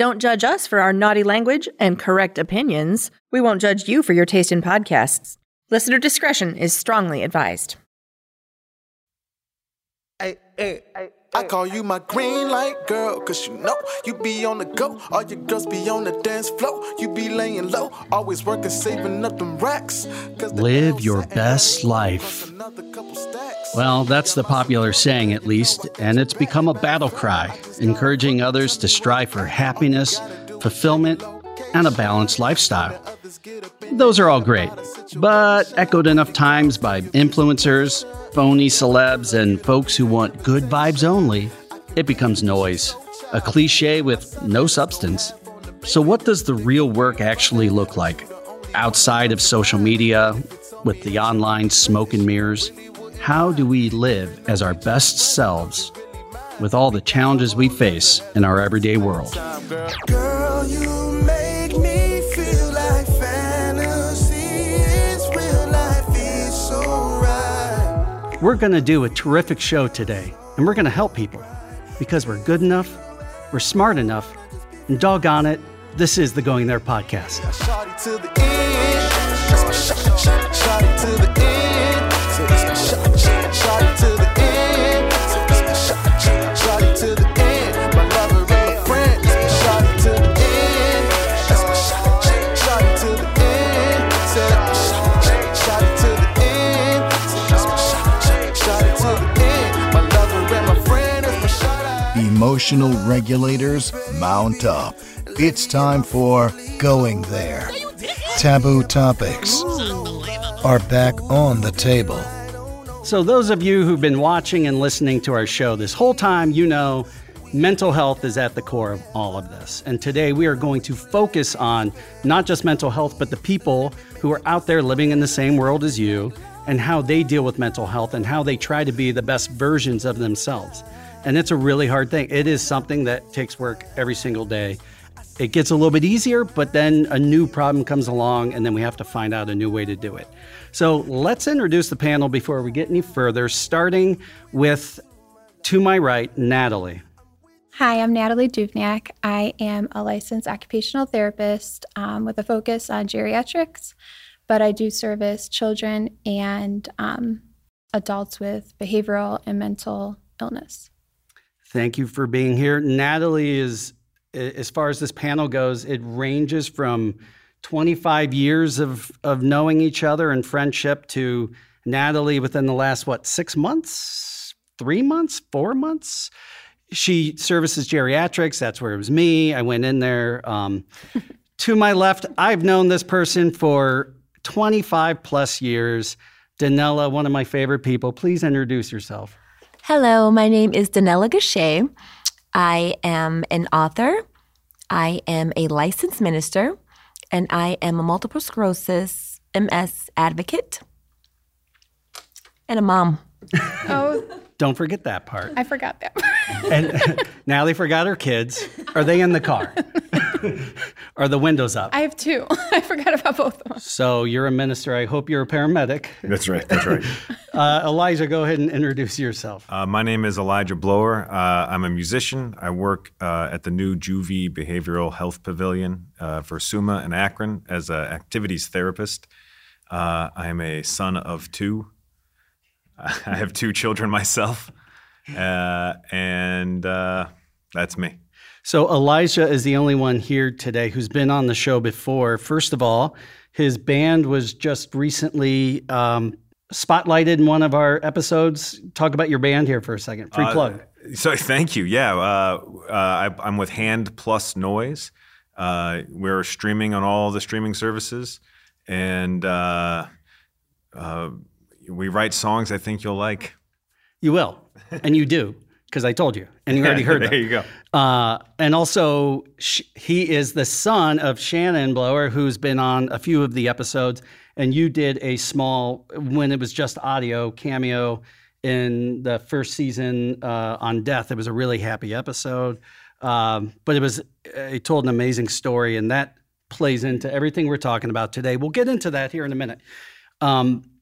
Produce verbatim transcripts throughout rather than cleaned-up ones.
Don't judge us for our naughty language and correct opinions. We won't judge you for your taste in podcasts. Listener discretion is strongly advised. Hey, hey, hey. I call you my green light girl, cause you know you be on the go. All your girls be on the dance floor. You be laying low, always working, saving up them racks. Live your best life. Well, that's the popular saying, at least, and it's become a battle cry, encouraging others to strive for happiness, fulfillment, and a balanced lifestyle. Those are all great, but echoed enough times by influencers, phony celebs, and folks who want good vibes only, it becomes noise, a cliche with no substance. So what does the real work actually look like? Outside of social media, with the online smoke and mirrors, how do we live as our best selves with all the challenges we face in our everyday world? Girl, you make me feel like fantasy is real life is so right. We're going to do a terrific show today, and we're going to help people because we're good enough, we're smart enough, and doggone it, this is the Going There podcast. Shawty to the end, that's my shot, shot, shawty to the end, so that's my shot, shot, shawty to the end, so that's my shot, shot, shawty to the end, my lover and my friend, that's my shawty to the end, that's my shot, shot, shawty to the end, so that's my shot, shawty to the end, so that's my shot, shot, shawty to the end, my lover and my friend, that's my shot. Emotional regulators mount up. It's time for Going There. Taboo topics are back on the table. So those of you who've been watching and listening to our show this whole time, you know mental health is at the core of all of this. And today we are going to focus on not just mental health, but the people who are out there living in the same world as you and how they deal with mental health and how they try to be the best versions of themselves. And it's a really hard thing. It is something that takes work every single day. It gets a little bit easier, but then a new problem comes along, and then we have to find out a new way to do it. So let's introduce the panel before we get any further, starting with, to my right, Natalie. Hi, I'm Natalie Duvniak. I am a licensed occupational therapist um, with a focus on geriatrics, but I do service children and um, adults with behavioral and mental illness. Thank you for being here. Natalie is... As far as this panel goes, it ranges from twenty-five years of, of knowing each other and friendship to Natalie within the last, what, six months, three months, four months? She services geriatrics. That's where it was me. I went in there. Um, to my left, I've known this person for twenty-five plus years. Danella, one of my favorite people. Please introduce yourself. Hello, my name is Danella Gachet. I am an author, I am a licensed minister, and I am a multiple sclerosis M S advocate, and a mom. Oh, Don't forget that part. I forgot that part. And Natalie forgot her kids. Are they in the car? Are the windows up? I have two. I forgot about both of them. So you're a minister. I hope you're a paramedic. That's right. That's right. uh, Elijah, go ahead and introduce yourself. Uh, my name is Elijah Blower. Uh, I'm a musician. I work uh, at the new Juvie Behavioral Health Pavilion uh, for SUMA in Akron as an activities therapist. Uh, I am a son of two. I have two children myself, uh, and uh, that's me. So Elijah is the only one here today who's been on the show before. First of all, his band was just recently um, spotlighted in one of our episodes. Talk about your band here for a second. Free plug. Uh, so thank you. Yeah, uh, uh, I, I'm with Hand Plus Noise. Uh, we're streaming on all the streaming services, and uh, uh, we write songs I think you'll like. You will, and you do, because I told you, and you already heard them. There you go. Uh, and also, sh- he is the son of Shannon Blower, who's been on a few of the episodes, and you did a small, when it was just audio, cameo in the first season uh, on Death. It was a really happy episode, um, but it was, it told an amazing story, and that plays into everything we're talking about today. We'll get into that here in a minute. Um,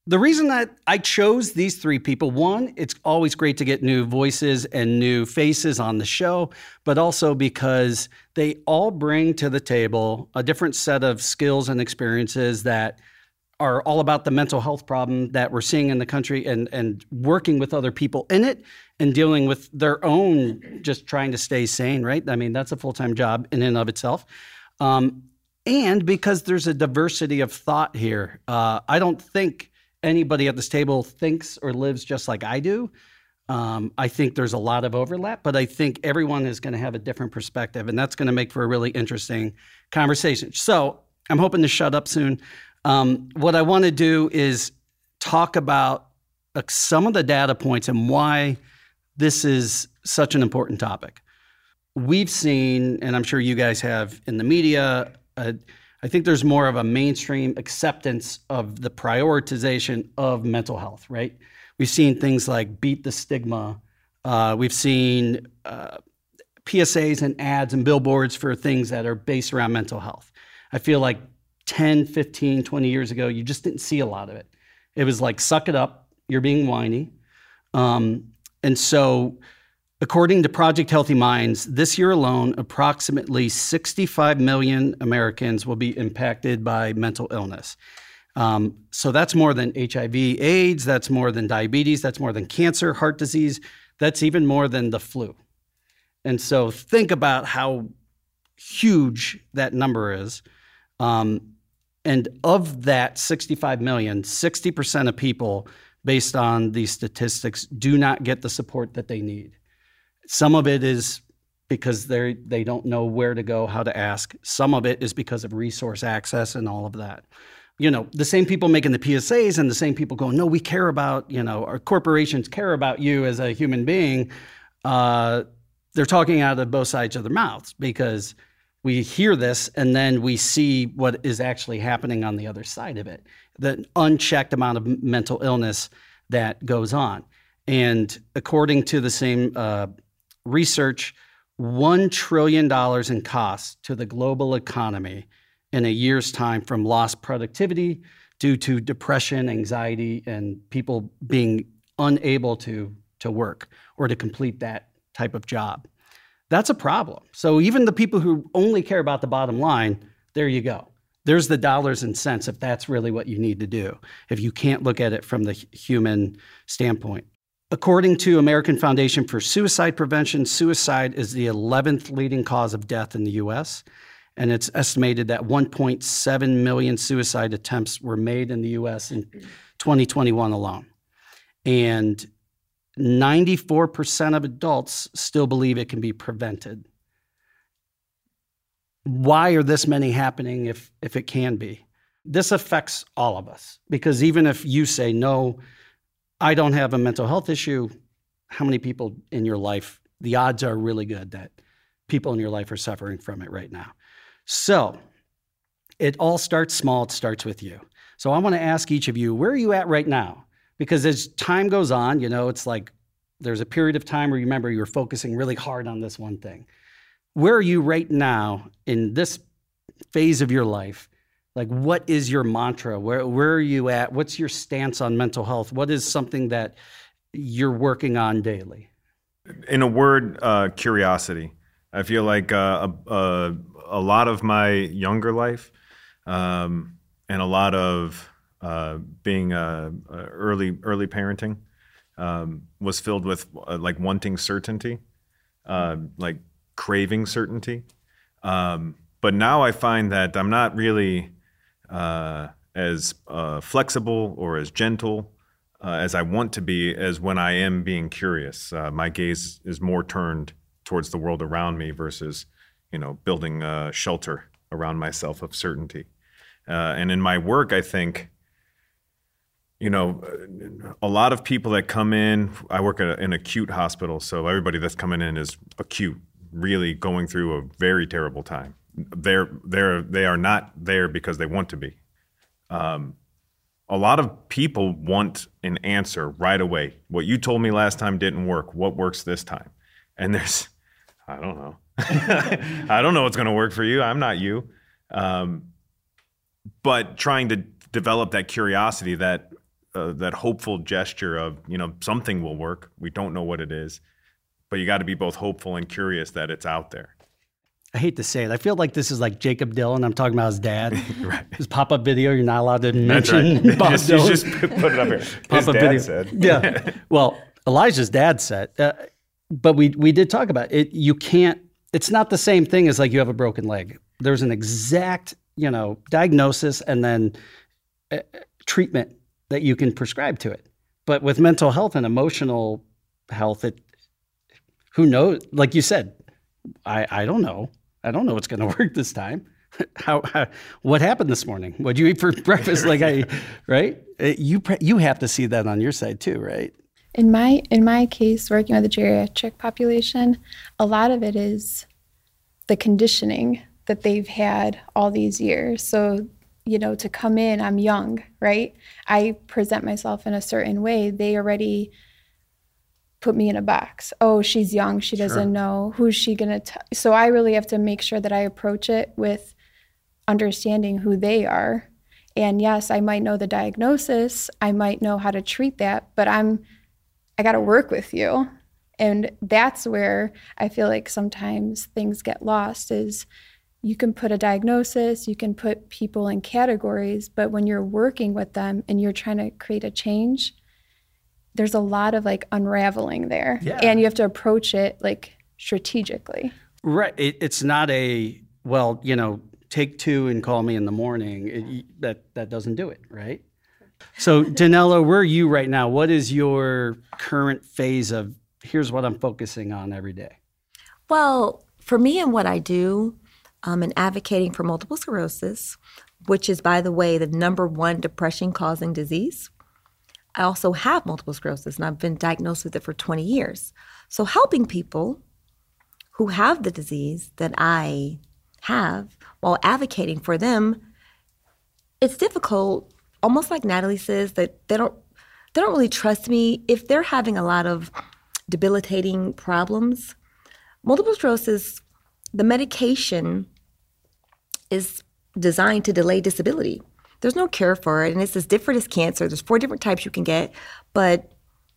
The reason that I chose these three people, one, it's always great to get new voices and new faces on the show, but also because they all bring to the table a different set of skills and experiences that are all about the mental health problem that we're seeing in the country and, and working with other people in it and dealing with their own, just trying to stay sane, right? I mean, that's a full-time job in and of itself. Um, and because there's a diversity of thought here. Uh, I don't think anybody at this table thinks or lives just like I do. Um, I think there's a lot of overlap, but I think everyone is going to have a different perspective, and that's going to make for a really interesting conversation. So I'm hoping to shut up soon. Um, what I want to do is talk about uh, some of the data points and why this is such an important topic. We've seen, and I'm sure you guys have in the media, uh, I think there's more of a mainstream acceptance of the prioritization of mental health, right? We've seen things like Beat the Stigma. Uh, we've seen uh, P S As and ads and billboards for things that are based around mental health. I feel like ten, fifteen, twenty years ago, you just didn't see a lot of it. It was like, suck it up, you're being whiny. Um, and so according to Project Healthy Minds, this year alone, approximately sixty-five million Americans will be impacted by mental illness. Um, so that's more than H I V AIDS, that's more than diabetes, that's more than cancer, heart disease, that's even more than the flu. And so think about how huge that number is. Um, and of that sixty-five million, sixty percent of people, based on these statistics, do not get the support that they need. Some of it is because they they don't know where to go, how to ask. Some of it is because of resource access and all of that. You know, the same people making the P S As and the same people going, no, we care about, you know, our corporations care about you as a human being. Uh, they're talking out of both sides of their mouths because we hear this and then we see what is actually happening on the other side of it, the unchecked amount of mental illness that goes on. And according to the same uh, research, one trillion dollars in costs to the global economy in a year's time from lost productivity due to depression, anxiety, and people being unable to, to work or to complete that type of job. That's a problem. So even the people who only care about the bottom line, there you go. There's the dollars and cents if that's really what you need to do, if you can't look at it from the human standpoint. According to American Foundation for Suicide Prevention, suicide is the eleventh leading cause of death in the U S, and it's estimated that one point seven million suicide attempts were made in the U S in twenty twenty-one alone. And ninety-four percent of adults still believe it can be prevented. Why are this many happening if, if it can be? This affects all of us, because even if you say, no, I don't have a mental health issue, how many people in your life, the odds are really good that people in your life are suffering from it right now. So it all starts small, it starts with you. So I want to ask each of you, where are you at right now? Because as time goes on, you know, it's like there's a period of time where you remember you're focusing really hard on this one thing. Where are you right now in this phase of your life? Like, what is your mantra? Where where are you at? What's your stance on mental health? What is something that you're working on daily? In a word, uh, curiosity. I feel like uh, a, a, a lot of my younger life um, and a lot of uh, being uh, early early parenting um, was filled with uh, like wanting certainty, uh, like craving certainty. Um, but now I find that I'm not really uh, as uh, flexible or as gentle uh, as I want to be as when I am being curious. Uh, my gaze is more turned towards the world around me versus, you know, building a shelter around myself of certainty. Uh, and in my work, I think, you know, a lot of people that come in, I work at an acute hospital, so everybody that's coming in is acute, really going through a very terrible time. They're they're they are not there because they want to be. Um, a lot of people want an answer right away. What you told me last time didn't work. What works this time? And there's, I don't know. I don't know what's going to work for you. I'm not you. Um, but trying to develop that curiosity that uh, that hopeful gesture of, you know, something will work. We don't know what it is, but you got to be both hopeful and curious that it's out there. I hate to say it. I feel like this is like Jacob Dylan. I'm talking about his dad. Right. His pop-up video. You're not allowed to mention right. Bob just, Dylan. Just put it up here. His Pop-up dad video. said. Yeah. Well, Elijah's dad said, uh, but we we did talk about it. You can't, it's not the same thing as like you have a broken leg. There's an exact, you know, diagnosis and then uh, treatment that you can prescribe to it. But with mental health and emotional health, it, who knows? Like you said, I, I don't know. I don't know what's going to work this time. How, how what happened this morning? What'd you eat for breakfast? Like I, right? You you have to see that on your side too, right? In my in my case, working with the geriatric population, a lot of it is the conditioning that they've had all these years. So, you know, to come in, I'm young, right? I present myself in a certain way. They already put me in a box. Oh, she's young. She doesn't sure. know. Who's she going to tell? So I really have to make sure that I approach it with understanding who they are. And yes, I might know the diagnosis. I might know how to treat that, but I'm, I got to work with you. And that's where I feel like sometimes things get lost is you can put a diagnosis, you can put people in categories, but when you're working with them and you're trying to create a change, there's a lot of like unraveling there. Yeah. And you have to approach it like strategically. Right. It, it's not a, well, you know, take two and call me in the morning. It, that, that doesn't do it, right? So Danella, where are you right now? What is your current phase of, here's what I'm focusing on every day? Well, for me and what I do, um, in advocating for multiple sclerosis, which is, by the way, the number one depression-causing disease, I also have multiple sclerosis, and I've been diagnosed with it for twenty years. So helping people who have the disease that I have while advocating for them, it's difficult, almost like Natalie says, that they don't they don't really trust me. If they're having a lot of debilitating problems, multiple sclerosis, the medication is designed to delay disability. There's no cure for it, and it's as different as cancer. There's four different types you can get, but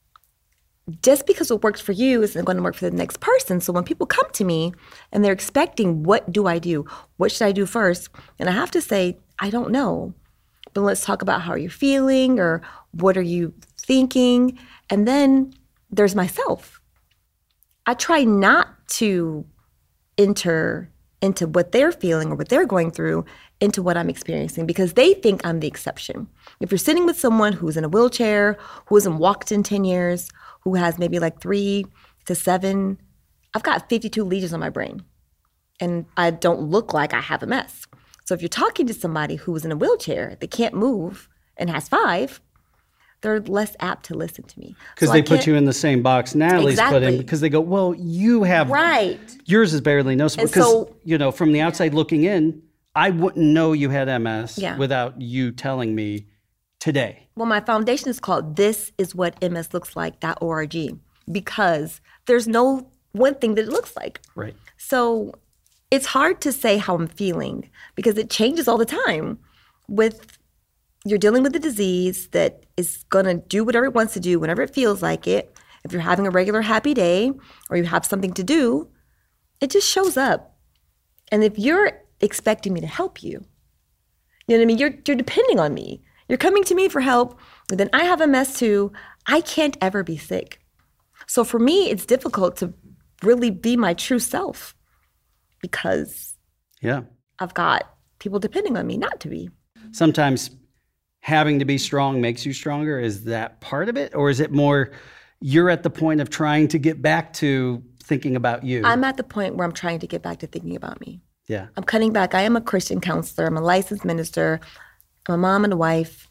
just because what works for you isn't going to work for the next person. So when people come to me and they're expecting, what do I do? What should I do first? And I have to say, I don't know. But let's talk about how you're feeling or what are you thinking? And then there's myself. I try not to enter into what they're feeling or what they're going through into what I'm experiencing because they think I'm the exception. If you're sitting with someone who's in a wheelchair, who hasn't walked in ten years, who has maybe like three to seven, I've got fifty-two lesions on my brain and I don't look like I have M S. So if you're talking to somebody who's in a wheelchair that can't move and has five, they're less apt to listen to me. Because so they put you in the same box Natalie's exactly. put in because they go, well, you have, right. yours is barely noticeable. Because, so, you know, from the outside looking in, I wouldn't know you had M S yeah. without you telling me today. Well, my foundation is called This Is What M S Looks Like dot org because there's no one thing that it looks like. Right. So it's hard to say how I'm feeling because it changes all the time. With you're dealing with a disease that is going to do whatever it wants to do whenever it feels like it. If you're having a regular happy day or you have something to do, it just shows up. And if you're expecting me to help you, you know what I mean? You're you're depending on me. You're coming to me for help, and then I have M S too. I can't ever be sick. So for me, it's difficult to really be my true self because yeah, I've got people depending on me not to be. Sometimes having to be strong makes you stronger. Is that part of it? Or is it more you're at the point of trying to get back to thinking about you? I'm at the point where I'm trying to get back to thinking about me. Yeah. I'm cutting back. I am a Christian counselor. I'm a licensed minister. I'm a mom and a wife.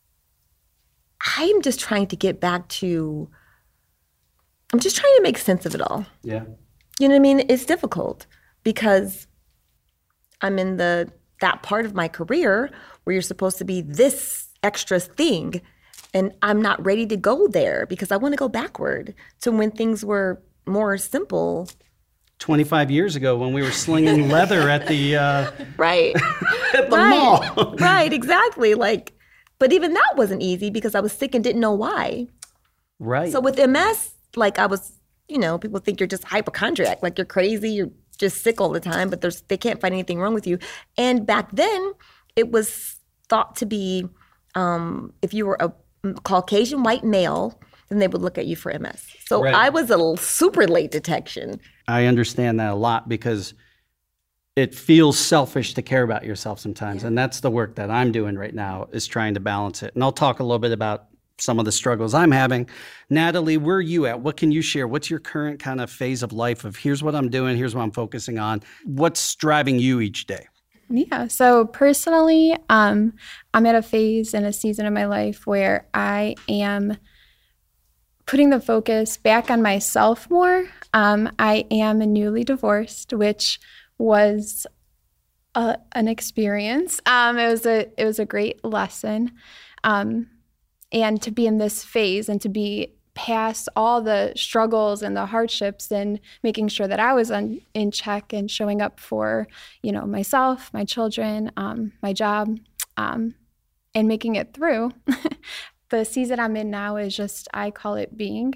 I'm just trying to get back to, I'm just trying to make sense of it all. Yeah. You know what I mean? It's difficult because I'm in the that part of my career where you're supposed to be this extra thing, and I'm not ready to go there because I want to go backward to when things were more simple. twenty-five years ago when we were slinging leather at the uh, right at the right. mall. Right, exactly. Like But even that wasn't easy because I was sick and didn't know why. Right. So with M S, like I was, you know, people think you're just hypochondriac, like you're crazy, you're just sick all the time, but there's they can't find anything wrong with you. And back then, it was thought to be um, if you were a Caucasian white male, then they would look at you for M S. So Right. I was a super late detection. I understand that a lot because it feels selfish to care about yourself sometimes. And that's the work that I'm doing right now, is trying to balance it. And I'll talk a little bit about some of the struggles I'm having. Natalie, where are you at? What can you share? What's your current kind of phase of life of here's what I'm doing, here's what I'm focusing on? What's driving you each day? Yeah. So personally, um, I'm at a phase and a season of my life where I am putting the focus back on myself more. Um, I am newly divorced, which was a, an experience. Um, it was a it was a great lesson, um, and to be in this phase and to be past all the struggles and the hardships and making sure that I was on, in check and showing up for, you know, myself, my children, um, my job, um, and making it through. The season I'm in now is just, I call it being.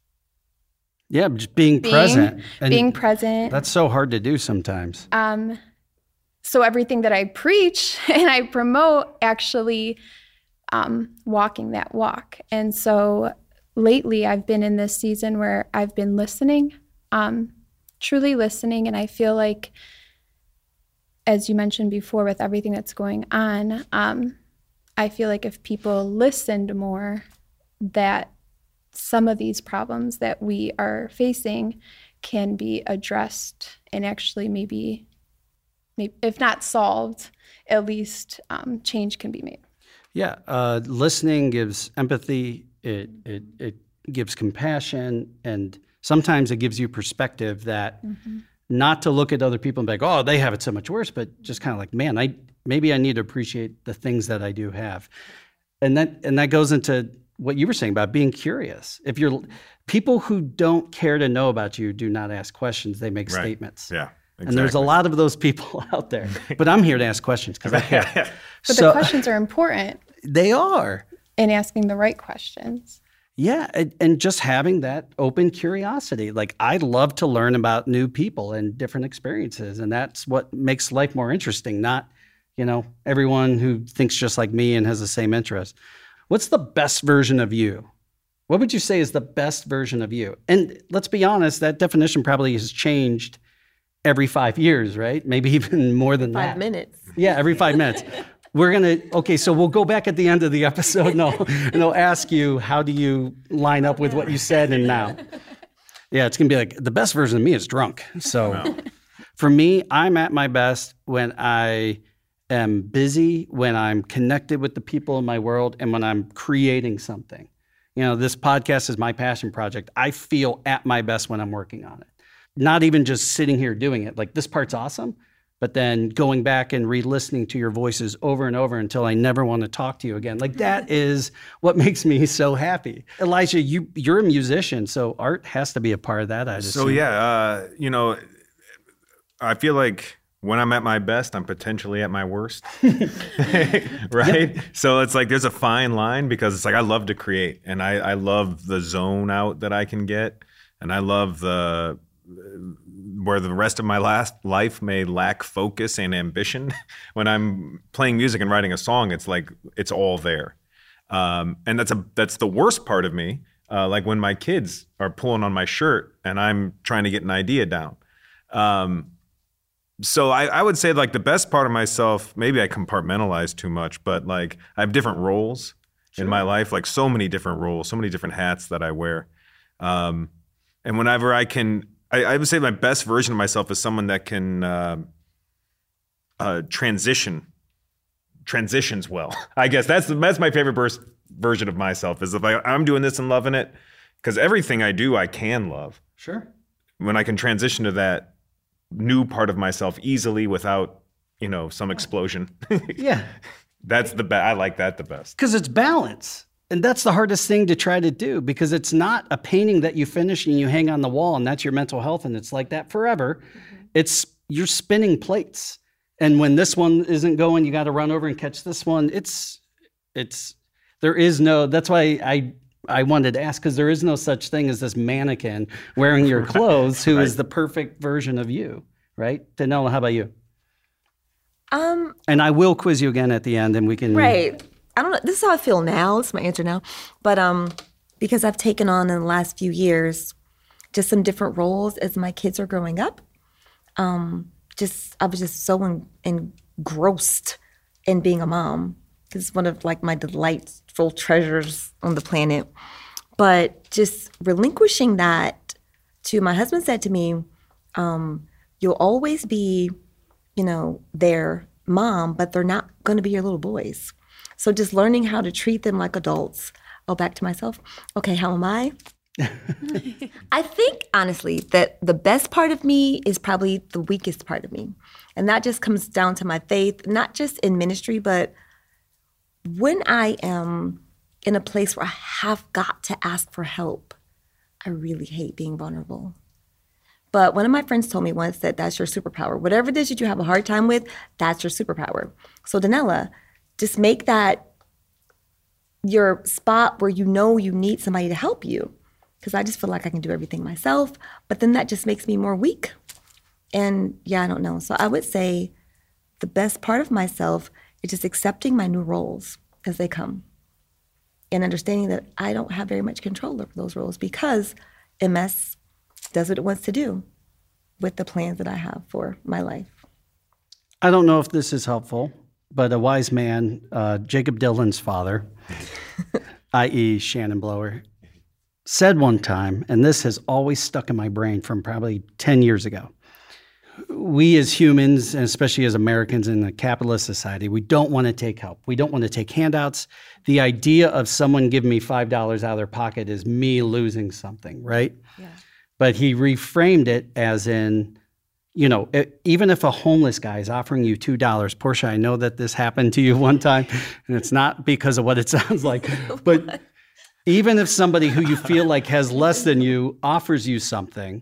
Yeah, just being, being present. And being present. That's so hard to do sometimes. Um, so everything that I preach and I promote, actually um, walking that walk. And so lately I've been in this season where I've been listening, um, truly listening. And I feel like, as you mentioned before, with everything that's going on, um, I feel like if people listened more, that some of these problems that we are facing can be addressed and actually maybe, maybe if not solved, at least um, change can be made. Yeah, uh, listening gives empathy, it, it it gives compassion, and sometimes it gives you perspective that mm-hmm. not to look at other people and be like, oh, they have it so much worse, but just kind of like, man, I maybe I need to appreciate the things that I do have. And that and that goes into what you were saying about being curious. If you're people who don't care to know about you do not ask questions, they make Right. statements. Yeah. Exactly. And there's a lot of those people out there. But I'm here to ask questions because I care. But So- the questions are important They are. in asking the right questions. Yeah, and, and just having that open curiosity. Like, I love to learn about new people and different experiences, and that's what makes life more interesting, not, you know, everyone who thinks just like me and has the same interest. What's the best version of you? What would you say is the best version of you? And let's be honest, that definition probably has changed every five years, right? Maybe even more than that. Five minutes. Yeah, every five minutes. We're going to, okay, so we'll go back at the end of the episode and I'll, and I'll ask you, how do you line up with what you said and now? Yeah, it's going to be like, the best version of me is drunk. So No. for me, I'm at my best when I am busy, when I'm connected with the people in my world, and when I'm creating something. You know, this podcast is my passion project. I feel at my best when I'm working on it. Not even just sitting here doing it. Like, this part's awesome, but then going back and re-listening to your voices over and over until I never want to talk to you again. Like, that is what makes me so happy. Elijah, you, you're a musician, so art has to be a part of that, I'd So assume. yeah, uh, you know, I feel like when I'm at my best, I'm potentially at my worst, right? Yep. So it's like there's a fine line because it's like I love to create, and I, I love the zone out that I can get, and I love the where the rest of my last life may lack focus and ambition. When I'm playing music and writing a song, it's like it's all there, um, and that's a that's the worst part of me. Uh, like when my kids are pulling on my shirt and I'm trying to get an idea down. Um, so I, I would say like the best part of myself, maybe I compartmentalize too much, but like I have different roles sure. in my life, like so many different roles, so many different hats that I wear. Um, and whenever I can, I, I would say my best version of myself is someone that can uh, uh, transition, transitions well. I guess that's that's my favorite burst version of myself is if I, I'm doing this and loving it, because everything I do, I can love. Sure. When I can transition to that new part of myself easily without, you know, some explosion. Yeah. That's the best. I like that the best. Because it's balance. And that's the hardest thing to try to do, because it's not a painting that you finish and you hang on the wall and that's your mental health and it's like that forever. Mm-hmm. It's you're spinning plates. And when this one isn't going, you got to run over and catch this one. It's It's, there is no, that's why I, I wanted to ask, because there is no such thing as this mannequin wearing your clothes who right. is the perfect version of you, right? Danella, how about you? Um, and I will quiz you again at the end, and we can... Right. I don't know. This is how I feel now. This is my answer now. But um, because I've taken on in the last few years just some different roles as my kids are growing up, um, just I was just so en- engrossed in being a mom. It's one of like my delightful treasures on the planet. But just relinquishing that to my husband said to me, um, you'll always be, you know, their mom, but they're not going to be your little boys. So just learning how to treat them like adults. Oh, back to myself. Okay, how am I? I think, honestly, that the best part of me is probably the weakest part of me. And that just comes down to my faith, not just in ministry, but when I am in a place where I have got to ask for help, I really hate being vulnerable. But one of my friends told me once that that's your superpower. Whatever it is that you have a hard time with, that's your superpower. So Danella, just make that your spot where you know you need somebody to help you. Because I just feel like I can do everything myself, but then that just makes me more weak. And yeah, I don't know. So I would say the best part of myself is just accepting my new roles as they come and understanding that I don't have very much control over those roles because M S does what it wants to do with the plans that I have for my life. I don't know if this is helpful, but a wise man, uh, Jacob Dylan's father, that is. Shannon Blower, said one time, and this has always stuck in my brain from probably ten years ago. We as humans, and especially as Americans in a capitalist society, we don't want to take help. We don't want to take handouts. The idea of someone giving me five dollars out of their pocket is me losing something, right? Yeah. But he reframed it as in, you know, it, even if a homeless guy is offering you two dollars, Portia, I know that this happened to you one time, and it's not because of what it sounds like, but even if somebody who you feel like has less than you offers you something,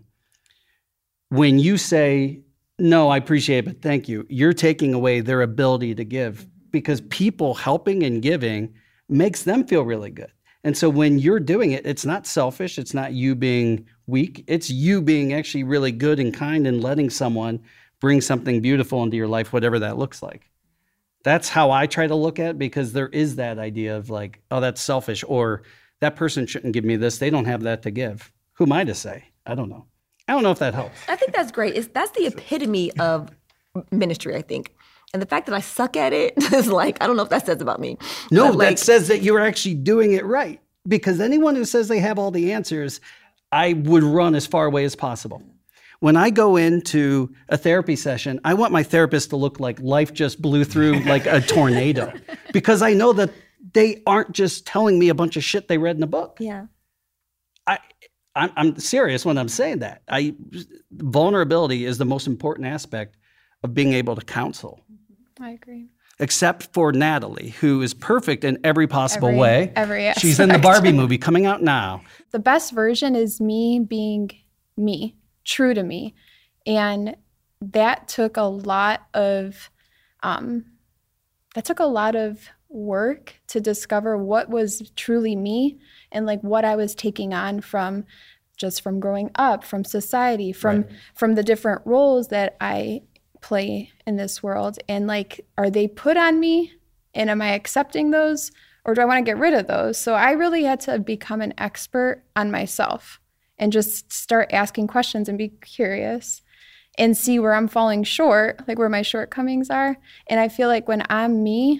when you say, no, I appreciate it, but thank you, you're taking away their ability to give because people helping and giving makes them feel really good. And so when you're doing it, it's not selfish. It's not you being weak. It's you being actually really good and kind and letting someone bring something beautiful into your life, whatever that looks like. That's how I try to look at it because there is that idea of like, oh, that's selfish, or that person shouldn't give me this. They don't have that to give. Who am I to say? I don't know. I don't know if that helps. I think that's great. It's, that's the epitome of ministry, I think. And the fact that I suck at it is like, I don't know if that says about me. No, like, that says that you're actually doing it right. Because anyone who says they have all the answers, I would run as far away as possible. When I go into a therapy session, I want my therapist to look like life just blew through like a tornado. Because I know that they aren't just telling me a bunch of shit they read in a book. Yeah. I, I'm, I'm serious when I'm saying that. I, vulnerability is the most important aspect of being able to counsel. I agree. Except for Natalie, who is perfect in every possible every, way. Every aspect. She's in the Barbie movie coming out now. The best version is me being me, true to me. And that took a lot of, um, that took a lot of work to discover what was truly me and like what I was taking on from just from growing up, from society, from right. from the different roles that I play in this world. And like, are they put on me and am I accepting those or do I want to get rid of those? So I really had to become an expert on myself and just start asking questions and be curious and see where I'm falling short, like where my shortcomings are. And I feel like when I'm me,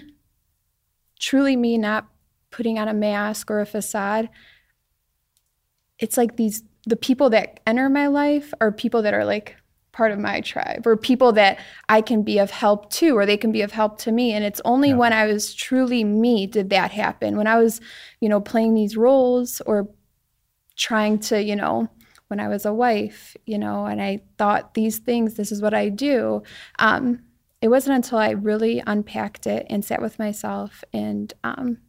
truly me, not putting on a mask or a facade, it's like these, the people that enter my life are people that are like part of my tribe or people that I can be of help to, or they can be of help to me. And it's only yeah. when I was truly me did that happen. When I was, you know, playing these roles or trying to, you know, when I was a wife, you know, and I thought these things, this is what I do. Um, it wasn't until I really unpacked it and sat with myself and um,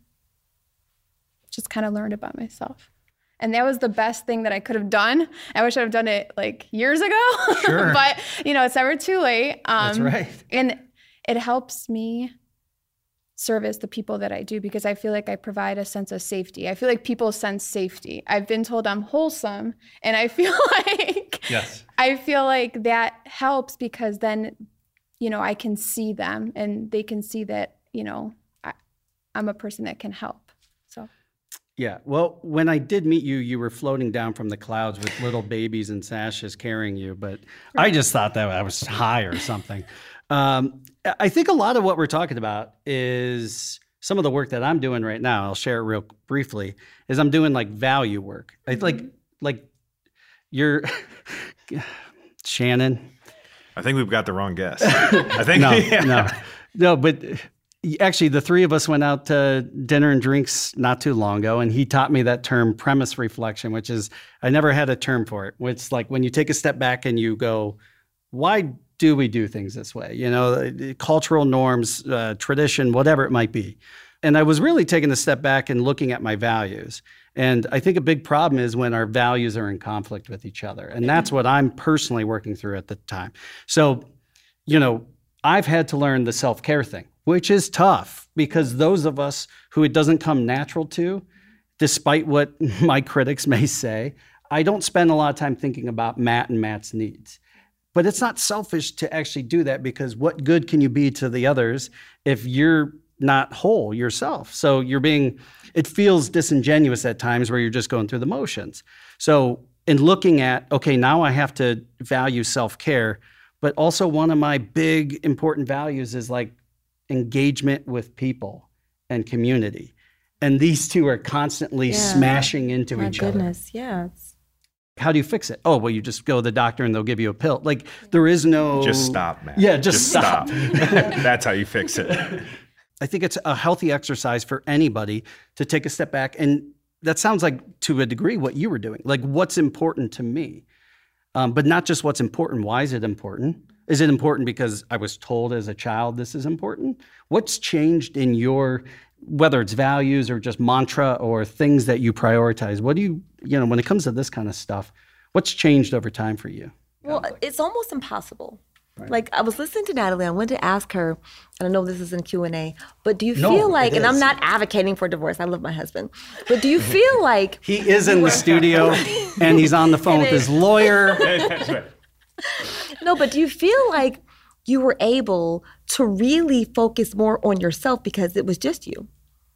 just kind of learned about myself. And that was the best thing that I could have done. I wish I'd have done it like years ago. Sure. But, you know, it's never too late. Um, That's right. And it helps me service the people that I do, because I feel like I provide a sense of safety. I feel like people sense safety. I've been told I'm wholesome, and I feel like yes. I feel like that helps, because then, you know, I can see them and they can see that, you know, I, I'm a person that can help. So. Yeah. Well, when I did meet you, you were floating down from the clouds with little babies and sashes carrying you, but right. I just thought that I was high or something. Um, I think a lot of what we're talking about is some of the work that I'm doing right now. I'll share it real briefly. Is I'm doing like value work. Mm-hmm. It's like like you're Shannon. I think we've got the wrong guest. I think no, yeah. no, no. But actually, the three of us went out to dinner and drinks not too long ago, and he taught me that term, premise reflection, which is I never had a term for it. It's like when you take a step back and you go, why do we do things this way? You know, cultural norms, uh, tradition, whatever it might be. And I was really taking a step back and looking at my values. And I think a big problem is when our values are in conflict with each other. And that's what I'm personally working through at the time. So, you know, I've had to learn the self-care thing, which is tough because those of us who it doesn't come natural to, despite what my critics may say, I don't spend a lot of time thinking about Matt and Matt's needs. But it's not selfish to actually do that, because what good can you be to the others if you're not whole yourself? So you're being, it feels disingenuous at times where you're just going through the motions. So in looking at, okay, now I have to value self-care, but also one of my big important values is like engagement with people and community. And these two are constantly yeah. smashing into My each goodness. other. Yeah. It's- How do you fix it? Oh, well, you just go to the doctor and they'll give you a pill. Like, there is no... Just stop, man. Yeah, just, just stop. stop. That's how you fix it. I think it's a healthy exercise for anybody to take a step back. And that sounds like, to a degree, what you were doing. Like, what's important to me? Um, but not just what's important. Why is it important? Is it important because I was told as a child this is important? What's changed in your... whether it's values or just mantra or things that you prioritize, what do you, you know, when it comes to this kind of stuff, what's changed over time for you? Well, it's almost impossible. Right. Like, I was listening to Natalie, I wanted to ask her, and I know this is in Q and A, but do you no, feel like, and I'm not advocating for divorce, I love my husband, but do you feel like... He is in the studio, and he's on the phone with his lawyer. No, but do you feel like you were able to really focus more on yourself because it was just you?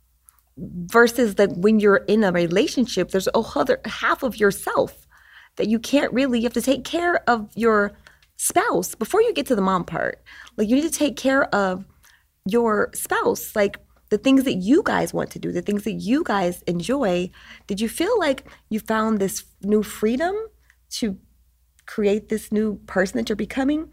Versus that when you're in a relationship, there's a whole other half of yourself that you can't really, you have to take care of your spouse before you get to the mom part. Like, you need to take care of your spouse, like the things that you guys want to do, the things that you guys enjoy. Did you feel like you found this new freedom to create this new person that you're becoming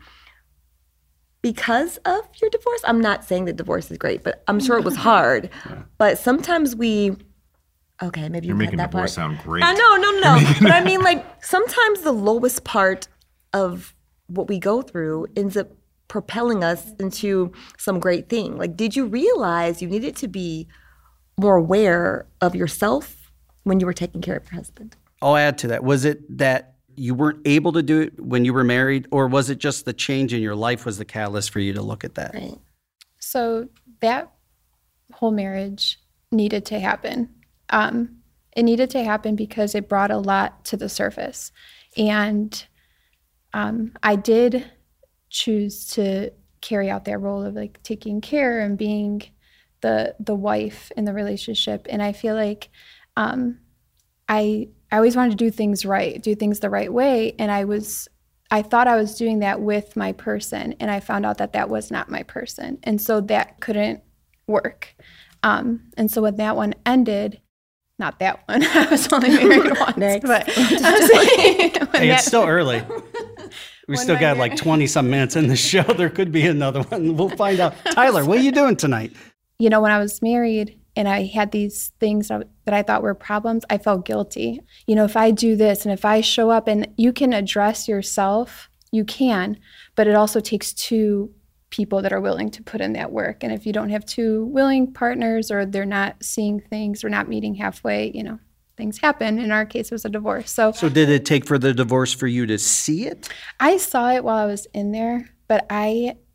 because of your divorce? I'm not saying that divorce is great, but I'm sure it was hard. Yeah. But sometimes we, okay, maybe you You're making that divorce part. sound great. Uh, no, no, no. But I mean, like, sometimes the lowest part of what we go through ends up propelling us into some great thing. Like, did you realize you needed to be more aware of yourself when you were taking care of your husband? I'll add to that. Was it that you weren't able to do it when you were married, or was it just the change in your life was the catalyst for you to look at that? Right. So that whole marriage needed to happen. Um, it needed to happen because it brought a lot to the surface. And um, I did choose to carry out that role of like taking care and being the the wife in the relationship. And I feel like um, I I always wanted to do things right, do things the right way. And I was, I thought I was doing that with my person, and I found out that that was not my person. And so that couldn't work. Um, and so when that one ended, not that one, I was only married once. Next. But I'm saying, hey, it's still early. We still got mar- like twenty-some minutes in the show. There could be another one. We'll find out. Tyler, what are you doing tonight? You know, when I was married, and I had these things that I thought were problems, I felt guilty. You know, if I do this and if I show up, and you can address yourself, you can, but it also takes two people that are willing to put in that work. And if you don't have two willing partners, or they're not seeing things or not meeting halfway, you know, things happen. In our case, it was a divorce. So, so did it take for the divorce for you to see it? I saw it while I was in there, but I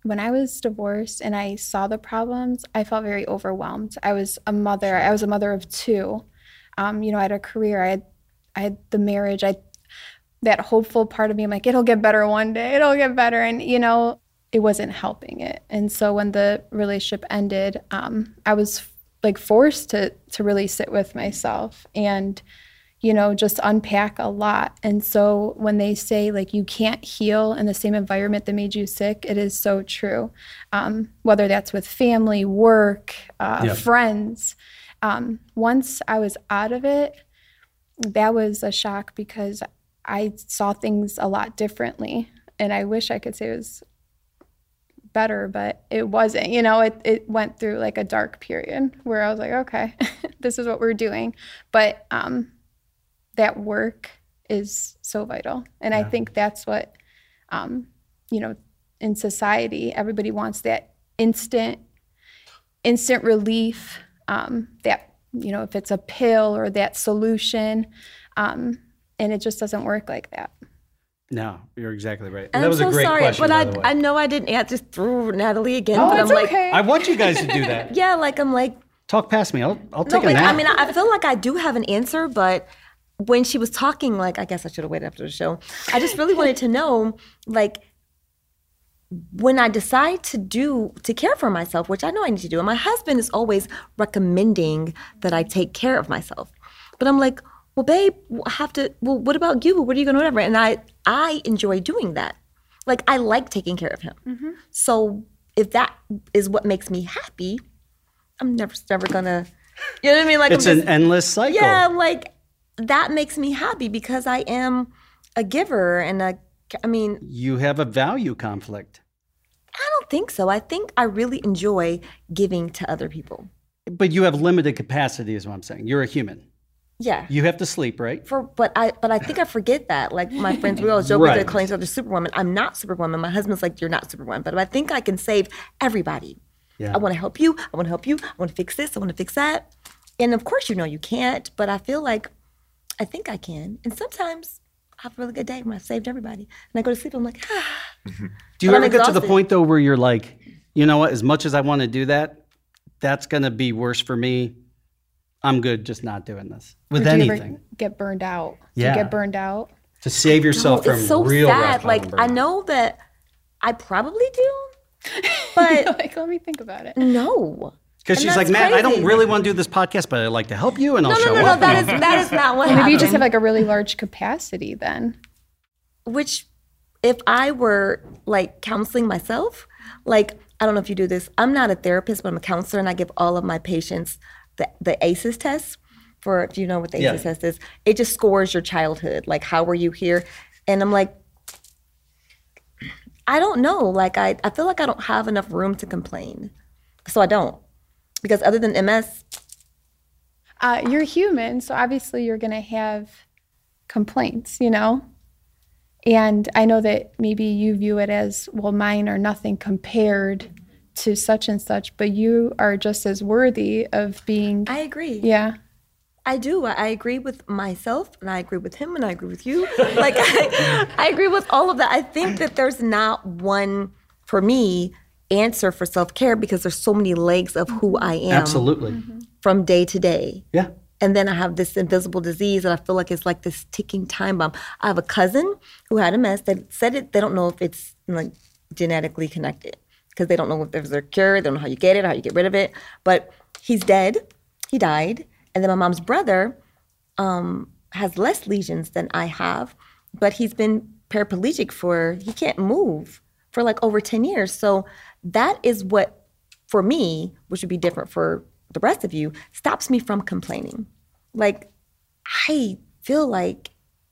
when I was divorced and I saw the problems, I felt very overwhelmed. I was a mother. I was a mother of two. Um, you know, I had a career. I had, I had the marriage. I, that hopeful part of me, I'm like, it'll get better one day. It'll get better. And, you know, it wasn't helping it. And so when the relationship ended, um, I was like forced to to really sit with myself and, you know, just unpack a lot. And so when they say like you can't heal in the same environment that made you sick, it is so true. Um, whether that's with family, work, uh, Yep. friends. Um, once I was out of it, that was a shock because I saw things a lot differently. And I wish I could say it was better, but it wasn't. You know, it, it went through like a dark period where I was like, okay, this is what we're doing. But um, that work is so vital. And Yeah. I think that's what, um, you know, in society, everybody wants that instant, instant relief, um, that, you know, if it's a pill or that solution, um, and it just doesn't work like that. No, you're exactly right. And that I'm was so a great sorry, question, but by I, the way. I know I didn't. I just threw Natalie again. Oh, but it's I'm like, okay. I want you guys to do that. yeah, like I'm like, Talk past me. I'll, I'll no, take a like, nap. I mean, I I feel like I do have an answer, but when she was talking, like, I guess I should have waited after the show. I just really wanted to know, like, when I decide to do, to care for myself, which I know I need to do, and my husband is always recommending that I take care of myself. But I'm like, well, babe, I have to, well, what about you? What are you going to do? Whatever. And I, I enjoy doing that. Like, I like taking care of him. Mm-hmm. So if that is what makes me happy, I'm never, never gonna, you know what I mean? Like, it's I'm an endless cycle. yeah, like that makes me happy because I am a giver and a, I mean, You have a value conflict. I don't think so. I think I really enjoy giving to other people. But you have limited capacity is what I'm saying. You're a human. Yeah. You have to sleep, right? For, but I but I think I forget that. Like my friends, we always joke Right. with calling each other Superwoman. I'm not Superwoman. My husband's like, you're not Superwoman. But I think I can save everybody. Yeah. I want to help you. I want to help you. I want to fix this. I want to fix that. And of course, you know you can't. But I feel like I think I can. And sometimes I have a really good day when I saved everybody. And I go to sleep. I'm like, ah. Do you But I'm ever get to the exhausted. point though where you're like, you know what, as much as I want to do that, that's going to be worse for me. I'm good just not doing this with Or do you anything. ever get burned out? Do Yeah. you get burned out? To save yourself No, from it's so real rock sad. Like bottom I burn. know that I probably do, but Like, let me think about it. no. Because And she's like, that's Matt, I don't crazy. really want to do this podcast, but I'd like to help you and I'll No, no, show no, no. up. That is that is not what Maybe happened. you just have like a really large capacity then. Which, if I were like counseling myself, like I don't know if you do this. I'm not a therapist, but I'm a counselor, and I give all of my patients the the A C Es test. For if you know what the Yeah. A C Es test is, it just scores your childhood. Like, how were you here? And I'm like, I don't know. Like, I I feel like I don't have enough room to complain, so I don't. Because other than M S, Uh, you're human, so obviously you're going to have complaints, you know? And I know that maybe you view it as, well, mine are nothing compared to such and such, but you are just as worthy of being, I agree. yeah. I do. I I agree with myself, and I agree with him, and I agree with you. Like, I, I agree with all of that. I think that there's not one, for me, answer for self-care because there's so many legs of who I am Absolutely. from day to day. Yeah. And then I have this invisible disease that I feel like it's like this ticking time bomb. I have a cousin who had M S that said it. They don't know if it's like genetically connected because they don't know if there's a cure. They don't know how you get it, how you get rid of it. But he's dead. He died. And then my mom's brother um, has less lesions than I have, but he's been paraplegic for, he can't move for like over ten years. So that is what, for me, which would be different for the rest of you, stops me from complaining. Like, I feel like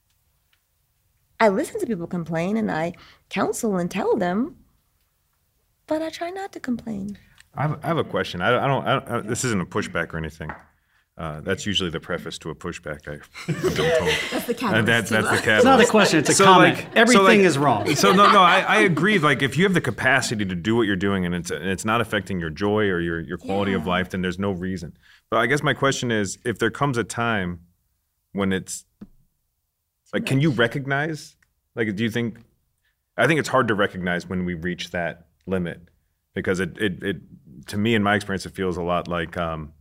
I listen to people complain and I counsel and tell them, but I try not to complain. I have, I have a question. I, don't- I don't. I don't I, this isn't a pushback or anything. Uh, that's usually the preface to a pushback. I, I've been told. That's the Uh, catalyst. that's that's the catalyst. It's not a question, it's a So, comment. like- so, Everything like- is wrong. So no, no, I, I agree. Like if you have the capacity to do what you're doing and it's and it's not affecting your joy or your your quality of Yeah. life, then there's no reason. But I guess my question is, if there comes a time when it's like, can you recognize? Like, do you think? I think it's hard to recognize when we reach that limit, because it, it, it to me, in my experience, it feels a lot like um,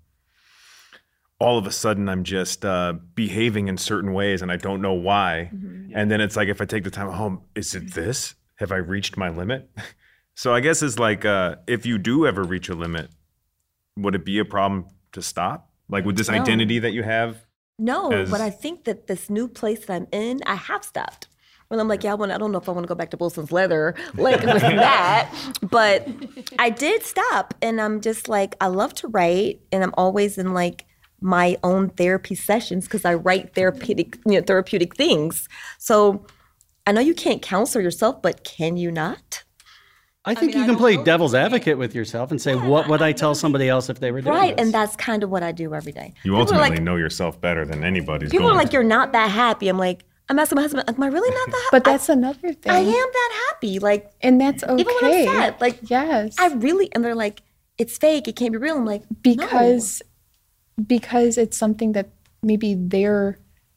all of a sudden I'm just uh, behaving in certain ways and I don't know why. Mm-hmm. And then it's like, if I take the time at home, is it this? Have I reached my limit? So I guess it's like, uh, if you do ever reach a limit, would it be a problem to stop? Like with this no. identity that you have? No, as... but I think that this new place that I'm in, I have stopped. When I'm like, yeah, I, want, I don't know if I want to go back to Wilson's Leather, like with that. But I did stop, and I'm just like, I love to write, and I'm always in like my own therapy sessions because I write therapeutic, you know, therapeutic things. So I know you can't counsel yourself, but can you not? I think I mean, you can play devil's advocate with yourself and say, yeah, what would I tell somebody else if they were doing right, this? and that's kind of what I do every day. You people ultimately like, know yourself better than anybody's People going are like, to. You're not that happy. I'm like, I'm asking my husband, am I really not that happy? But that's I, another thing. I am that happy. Like, and that's okay. Even when I'm sad. Like, yes. I really, and they're like, it's fake. It can't be real. I'm like, because, no. because it's something that maybe they're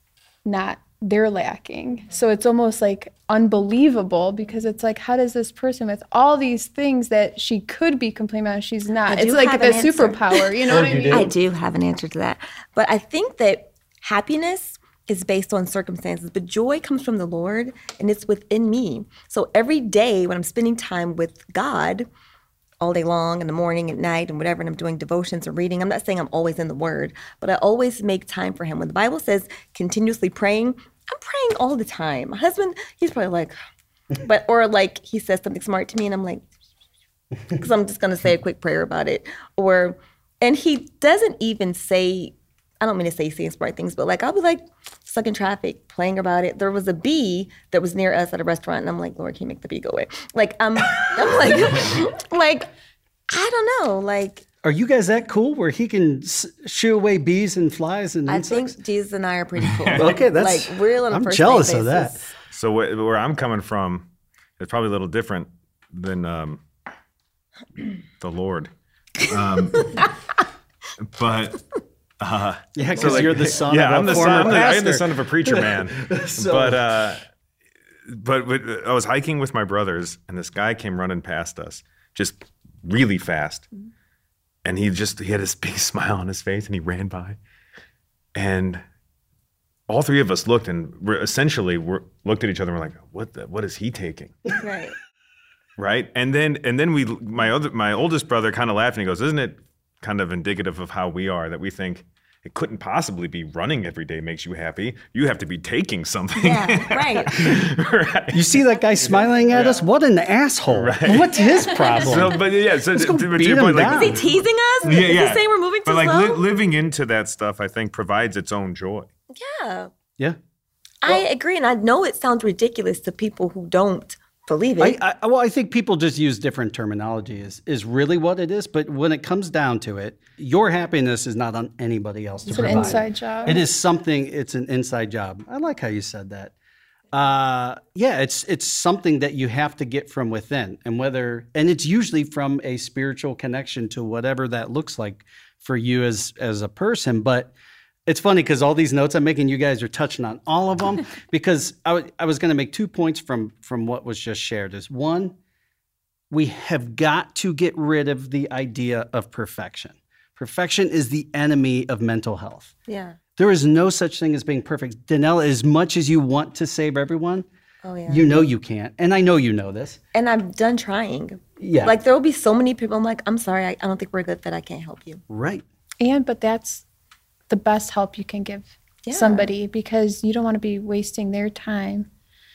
not, they're lacking. So it's almost like unbelievable because it's like, how does this person with all these things that she could be complaining about, she's not? It's like the superpower, you know what I mean? I do have an answer to that. But I think that happiness is based on circumstances, but joy comes from the Lord and it's within me. So every day when I'm spending time with God, all day long, in the morning, at night, and whatever, and I'm doing devotions or reading, I'm not saying I'm always in the Word, but I always make time for Him. When the Bible says continuously praying, I'm praying all the time. My husband, he's probably like, but, or like he says something smart to me and I'm like, because I'm just going to say a quick prayer about it. Or, and he doesn't even say, I don't mean to say saying smart things, but like I'll be like stuck in traffic, playing about it. There was a bee that was near us at a restaurant, and I'm like, Lord, can you make the bee go away? Like um, I'm like, like I don't know, like. Are you guys that cool where he can s- shoo away bees and flies and I insects? think Jesus and I are pretty cool. Okay, that's. Like we're on a I'm first jealous name of basis. that. So wh- where I'm coming from, it's probably a little different than um, the Lord, um, but. Uh, yeah, because so like, you're the son yeah, of a I'm the former son, I'm the, pastor. I am the son of a preacher man. so, but, uh, but but I was hiking with my brothers, and this guy came running past us, just really fast. And he just, he had this big smile on his face, and he ran by. And all three of us looked, and we're essentially we're, looked at each other, and we're like, what the, what is he taking? Right. Right? And then and then we, my other, my oldest brother kind of laughed, and he goes, isn't it kind of indicative of how we are, that we think it couldn't possibly be running every day makes you happy. You have to be taking something. Yeah, right. right. You see that guy smiling at yeah. us? What an asshole. Right. What's his problem? So, but yeah, so Let's to, go to beat your him point, down. like, is he teasing us? Yeah, is yeah. he saying we're moving too but like slow? li- living into that stuff, I think, provides its own joy. Yeah. Yeah. I agree, and I know it sounds ridiculous to people who don't believe it. I, I, well, I think people just use different terminology is, is really what it is. But when it comes down to it, your happiness is not on anybody else to it's provide. It's an inside job. It is something, it's an inside job. I like how you said that. Uh, yeah, it's it's something that you have to get from within. And whether, and it's usually from a spiritual connection to whatever that looks like for you as as a person. But it's funny because all these notes I'm making, you guys are touching on all of them because I, w- I was going to make two points from from what was just shared. Is one, we have got to get rid of the idea of perfection. Perfection is the enemy of mental health. Yeah. There is no such thing as being perfect. Danelle, as much as you want to save everyone, oh, yeah. you know you can't. And I know you know this. And I'm done trying. Yeah. Like there will be so many people, I'm like, I'm sorry, I, I don't think we're a good fit. I can't help you. Right. And, but that's the best help you can give yeah. somebody because you don't want to be wasting their time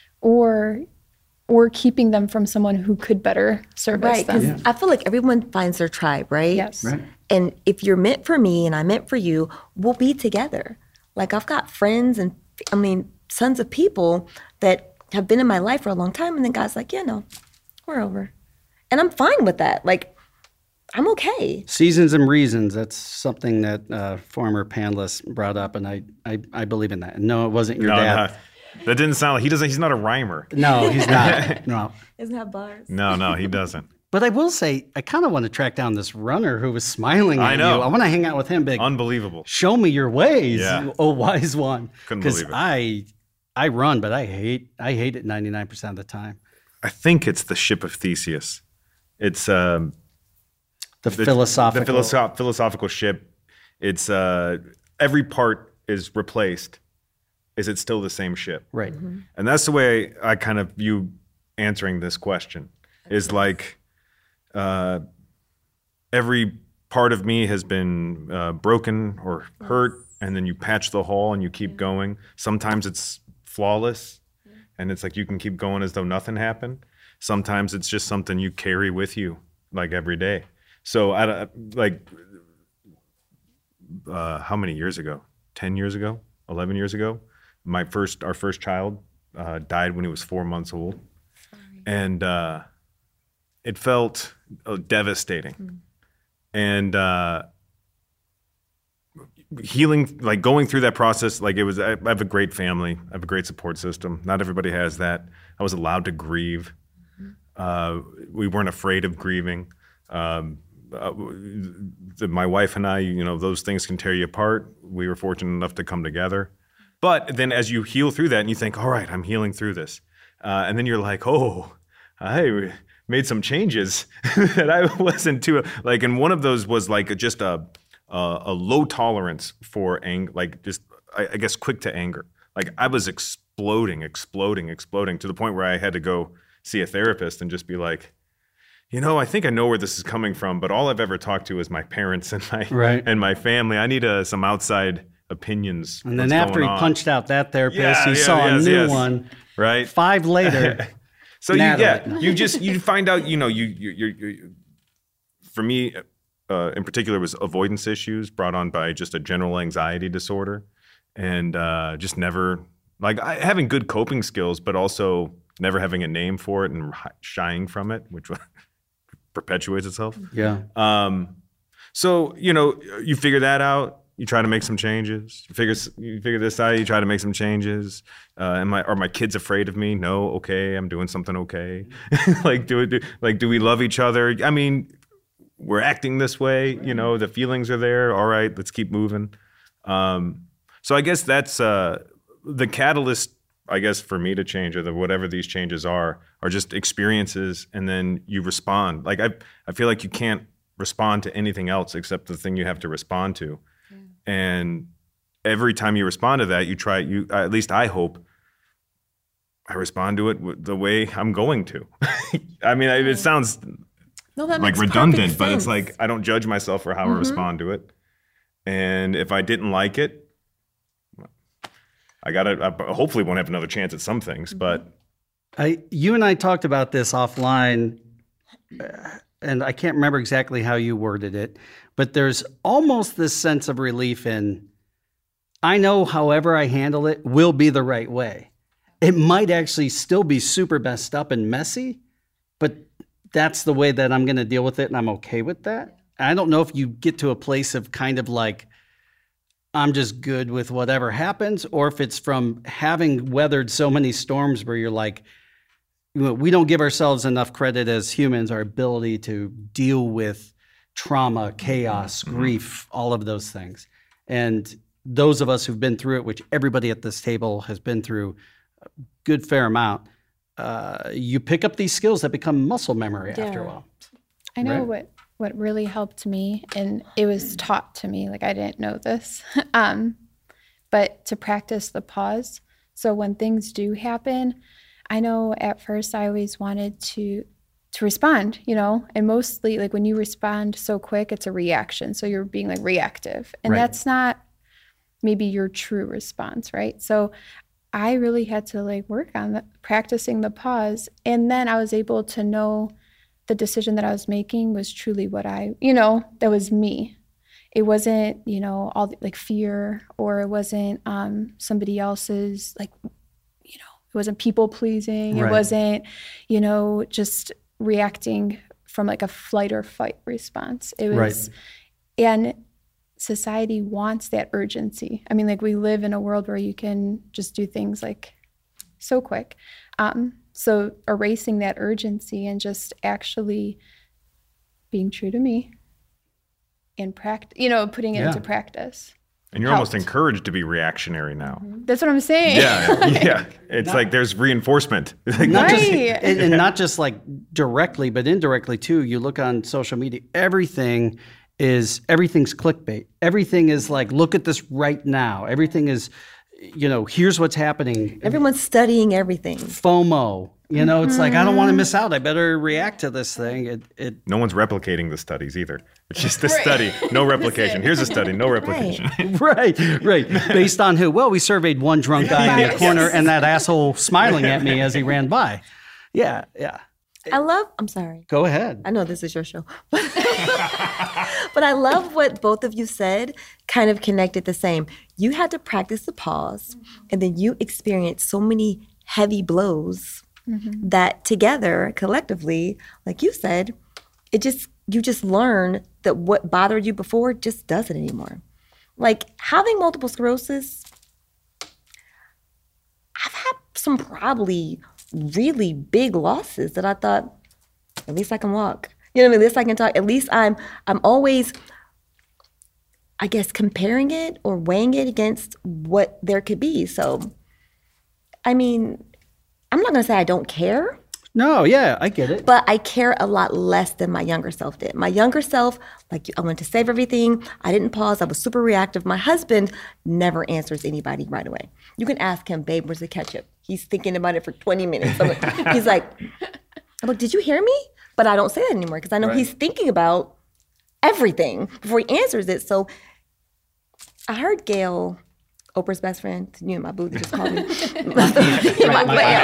or or keeping them from someone who could better service right, them. Right, because yeah. I feel like everyone finds their tribe, right? Yes. Right. And if you're meant for me and I'm meant for you, we'll be together. Like I've got friends and, I mean, sons of people that have been in my life for a long time and then God's like, yeah, no, we're over. And I'm fine with that. Like, I'm okay. Seasons and reasons, that's something that uh, former panelists brought up, and I, I, I believe in that. And no, it wasn't your no, dad. No. That didn't sound like, he doesn't, he's not a rhymer. No, he's not. No. Doesn't have bars. No, no, he doesn't. But I will say, I kind of want to track down this runner who was smiling at I know. you. I want to hang out with him. Big. Unbelievable. Show me your ways, yeah. oh wise one. Couldn't believe it. Because I, I run, but I hate, I hate it ninety-nine percent of the time. I think it's the ship of Theseus. It's um, the, the philosophical, the philosoph- philosophical ship. It's uh, every part is replaced. Is it still the same ship? Right. Mm-hmm. And that's the way I kind of view answering this question. Is like uh, every part of me has been uh, broken or hurt, and then you patch the hole and you keep going. Sometimes it's flawless, and it's like you can keep going as though nothing happened. Sometimes it's just something you carry with you, like every day. So, I like, uh, how many years ago? Ten years ago? Eleven years ago? My first, our first child uh, died when he was four months old, Sorry. and uh, it felt uh, devastating. Mm. And uh, healing, like going through that process, like it was, I, I have a great family. I have a great support system. Not everybody has that. I was allowed to grieve. Mm-hmm. Uh, we weren't afraid of grieving. Um, uh, the, my wife and I, you know, those things can tear you apart. We were fortunate enough to come together. But then as you heal through that and you think, all right, I'm healing through this. Uh, and then you're like, oh, I made some changes that I wasn't too, like, and one of those was like a, just a, a, a low tolerance for anger, like just, I, I guess, quick to anger. Like I was exploding, exploding, exploding to the point where I had to go see a therapist and just be like, you know, I think I know where this is coming from, but all I've ever talked to is my parents and my, right. and my family. I need uh, some outside opinions. And then after he on. punched out that therapist, yeah, he yeah, saw yes, a new yes. one. Right. Five later. So you, yeah, you just, you find out, you know, you, you, you, you for me, uh, in particular, was avoidance issues brought on by just a general anxiety disorder, and uh, just never, like I, having good coping skills, but also never having a name for it and shying from it, which perpetuates itself. Yeah. Um, so, you know, you figure that out. You try to make some changes. You figure you figure this out. You try to make some changes. Uh, am I, are my kids afraid of me? No. Okay, I'm doing something okay. like do it. Like do we love each other? I mean, we're acting this way. You know, the feelings are there. All right, let's keep moving. Um, so I guess that's uh, the catalyst. I guess for me to change, or the whatever these changes are, are just experiences, and then you respond. Like I, I feel like you can't respond to anything else except the thing you have to respond to. And every time you respond to that, you try, you at least I hope, I respond to it the way I'm going to. I mean, it sounds no, that like makes redundant, but sense. it's like I don't judge myself for how mm-hmm. I respond to it. And if I didn't like it, I gotta, I hopefully won't have another chance at some things, mm-hmm. but. I, you and I talked about this offline, and I can't remember exactly how you worded it, but there's almost this sense of relief in, I know however I handle it will be the right way. It might actually still be super messed up and messy, but that's the way that I'm going to deal with it, and I'm okay with that. I don't know if you get to a place of kind of like, I'm just good with whatever happens, or if it's from having weathered so many storms where you're like, we don't give ourselves enough credit as humans, our ability to deal with trauma, chaos, mm-hmm. grief, all of those things. And those of us who've been through it, which everybody at this table has been through a good fair amount, uh, you pick up these skills that become muscle memory yeah. after a while. I know right? what, what really helped me, and it was taught to me, like I didn't know this, um, but to practice the pause. So when things do happen, I know at first I always wanted to to respond, you know, and mostly like when you respond so quick, it's a reaction. So you're being like reactive, and right. that's not maybe your true response, right? So I really had to like work on the, practicing the pause, and then I was able to know the decision that I was making was truly what I, you know, that was me. It wasn't, you know, all the, like fear, or it wasn't um, somebody else's like, you know, it wasn't people pleasing. Right. It wasn't, you know, just reacting from like a flight or fight response. It was, right. and society wants that urgency. I mean, like we live in a world where you can just do things like so quick. Um, so erasing that urgency and just actually being true to me and practice, you know, putting it yeah. into practice. And you're almost encouraged to be reactionary now. That's what I'm saying. Yeah, yeah. It's not, like there's reinforcement. Like, not just, Right. and, and not just like directly, but indirectly too. You look on social media, everything is, everything's clickbait. Everything is like, look at this right now. Everything is, you know, here's what's happening. Everyone's studying everything. FOMO. You know, it's like, I don't want to miss out. I better react to this thing. It, it no one's replicating the studies either. It's just the study, no replication. Here's a study, no replication. right, right. Based on who? Well, we surveyed one drunk guy in the corner and that asshole smiling at me as he ran by. Yeah, yeah. I love, I'm sorry. Go ahead. I know this is your show. But, but I love what both of you said, kind of connected the same. You had to practice the pause, and then you experienced so many heavy blows mm-hmm. that together, collectively, like you said, it just, you just learn that what bothered you before just doesn't anymore. Like having multiple sclerosis, I've had some probably really big losses that I thought, at least I can walk. You know what I mean? At least I can talk. At least I'm I'm always, I guess, comparing it or weighing it against what there could be. So, I mean, I'm not gonna say I don't care. No, yeah, I get it. But I care a lot less than my younger self did. My younger self, like, I wanted to save everything. I didn't pause. I was super reactive. My husband never answers anybody right away. You can ask him, babe, where's the ketchup? He's thinking about it for twenty minutes. Like, he's like, I'm like, did you hear me? But I don't say that anymore because I know right. he's thinking about everything before he answers it. So I heard Gail, Oprah's best friend, you know, my boo just called me. my,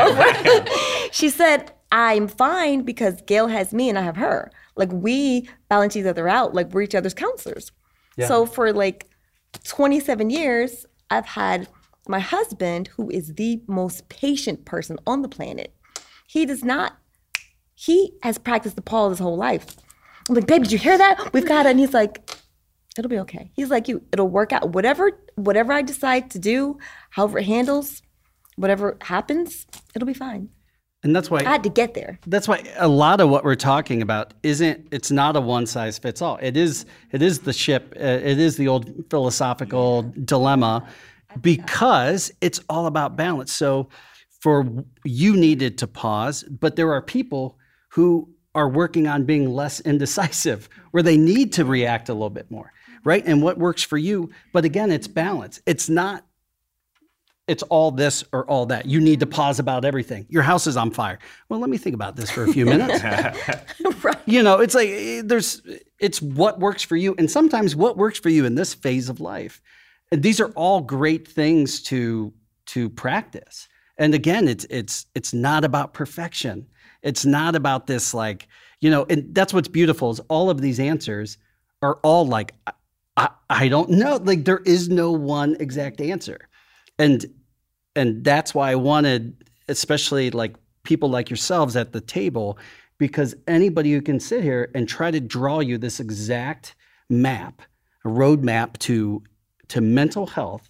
my, she said, I'm fine because Gail has me and I have her. Like, we balance each other out. Like, we're each other's counselors. Yeah. So for like twenty-seven years, I've had my husband, who is the most patient person on the planet. He does not, he has practiced the pause his whole life. I'm like, babe, did you hear that? We've got it. And he's like, it'll be okay. He's like you, it'll work out. Whatever, whatever I decide to do, however it handles, whatever happens, it'll be fine. And that's why I had to get there. That's why a lot of what we're talking about isn't, it's not a one size fits all. It is, it is the ship. Uh, it is the old philosophical dilemma because it's all about balance. So for you needed to pause, but there are people who are working on being less indecisive where they need to react a little bit more, right? And what works for you, but again, it's balance. It's not, it's all this or all that. You need to pause about everything. Your house is on fire. Well, let me think about this for a few minutes. Right. You know, it's like there's, it's what works for you. And sometimes what works for you in this phase of life. And these are all great things to, to practice. And again, it's, it's, it's not about perfection. It's not about this like, you know, and that's what's beautiful is all of these answers are all like, I, I, I don't know. Like there is no one exact answer. And and that's why I wanted, especially like people like yourselves at the table, because anybody who can sit here and try to draw you this exact map, a roadmap to to mental health,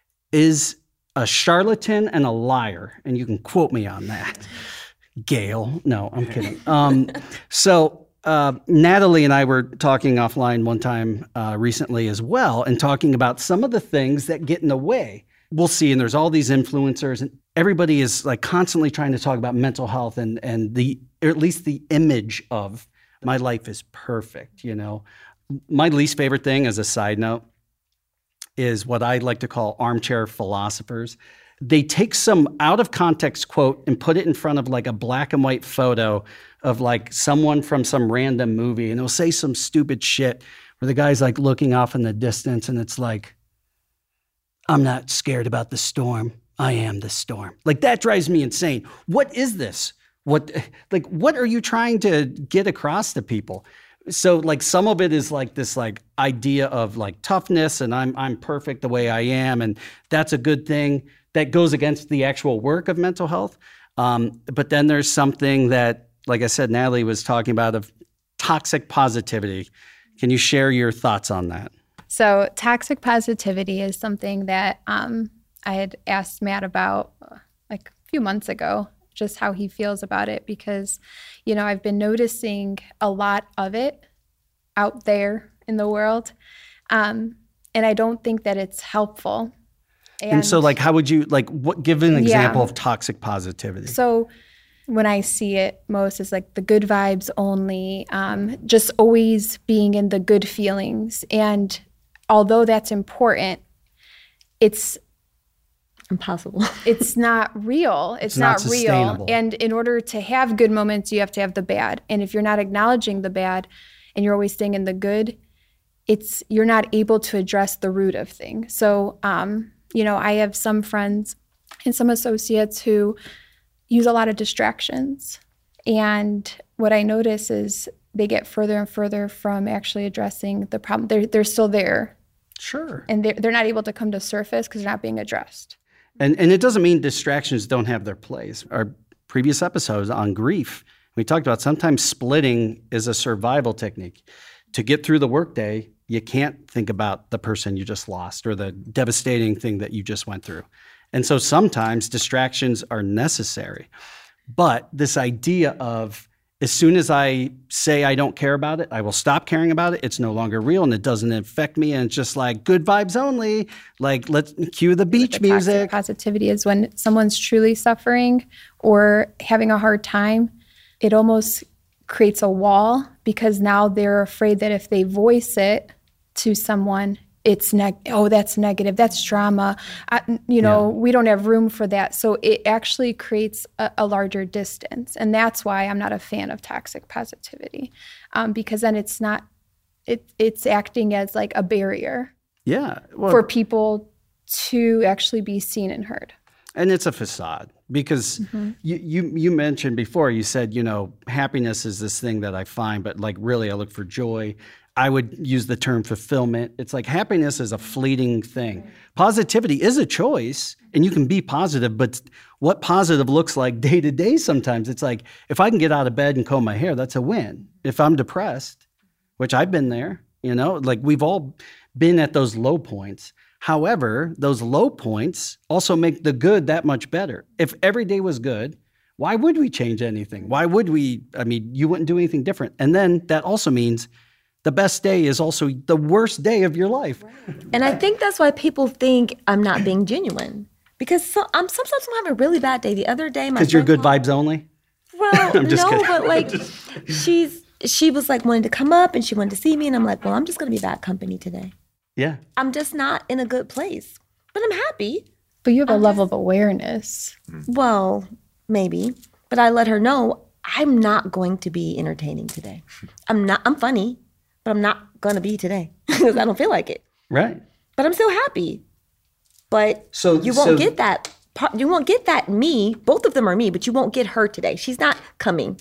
is a charlatan and a liar. And you can quote me on that, Gail. No, I'm kidding. Um, so uh, Natalie and I were talking offline one time uh, recently as well, and talking about some of the things that get in the way. We'll see, and there's all these influencers, and everybody is like constantly trying to talk about mental health and and the, or at least the image of my life is perfect, you know. My least favorite thing, as a side note, is what I like to call armchair philosophers. They take some out of context quote and put it in front of like a black and white photo of like someone from some random movie, and they'll say some stupid shit where the guy's like looking off in the distance, and it's like, I'm not scared about the storm. I am the storm. Like that drives me insane. What is this? What, like, what are you trying to get across to people? So like some of it is like this like idea of like toughness and I'm, I'm perfect the way I am. And that's a good thing that goes against the actual work of mental health. Um, but then there's something that, like I said, Natalie was talking about of toxic positivity. Can you share your thoughts on that? So toxic positivity is something that um, I had asked Matt about uh, like a few months ago, just how he feels about it, because, you know, I've been noticing a lot of it out there in the world. Um, and I don't think that it's helpful. And, and so like, how would you, like, what, give an example yeah. of toxic positivity? So when I see it most is like the good vibes only, um, just always being in the good feelings. And although that's important, it's impossible. It's not real. It's, it's not, not real. And in order to have good moments, you have to have the bad. And if you're not acknowledging the bad and you're always staying in the good, it's you're not able to address the root of things. So, um, you know, I have some friends and some associates who use a lot of distractions. And what I notice is they get further and further from actually addressing the problem. They're, they're still there. Sure. And they're, they're not able to come to surface because they're not being addressed. And and it doesn't mean distractions don't have their place. Our previous episodes on grief, we talked about sometimes splitting is a survival technique. To get through the workday, you can't think about the person you just lost or the devastating thing that you just went through. And so sometimes distractions are necessary. But this idea of as soon as I say I don't care about it, I will stop caring about it. It's no longer real and it doesn't affect me. And it's just like good vibes only. Like let's cue the beach the music. Positivity is when someone's truly suffering or having a hard time, it almost creates a wall because now they're afraid that if they voice it to someone, it's neg- oh, that's negative, that's drama. I, you know, yeah. we don't have room for that. So it actually creates a, a larger distance. And that's why I'm not a fan of toxic positivity, um, because then it's not, it, it's acting as like a barrier yeah, well, for people to actually be seen and heard. And it's a facade because mm-hmm. you, you you mentioned before, you said, you know, happiness is this thing that I find, but like really I look for joy. I would use the term fulfillment. It's like happiness is a fleeting thing. Positivity is a choice and you can be positive, but what positive looks like day to day sometimes, it's like if I can get out of bed and comb my hair, that's a win. If I'm depressed, which I've been there, you know, like we've all been at those low points. However, those low points also make the good that much better. If every day was good, why would we change anything? Why would we, I mean, you wouldn't do anything different. And then that also means the best day is also the worst day of your life. And I think that's why people think I'm not being genuine. Because so, I'm sometimes I'm having a really bad day. The other day, my Because you're good called, vibes only? Well, I'm just no, kidding. but like she's she was like wanting to come up and she wanted to see me. And I'm like, well, I'm just going to be bad company today. Yeah. I'm just not in a good place. But I'm happy. But you have a I'm level just, of awareness. Well, maybe. But I let her know I'm not going to be entertaining today. I'm not, I'm funny, but I'm not going to be today because I don't feel like it. Right. But I'm still happy. But so, you won't so, get that. You won't get that me. Both of them are me, but you won't get her today. She's not coming.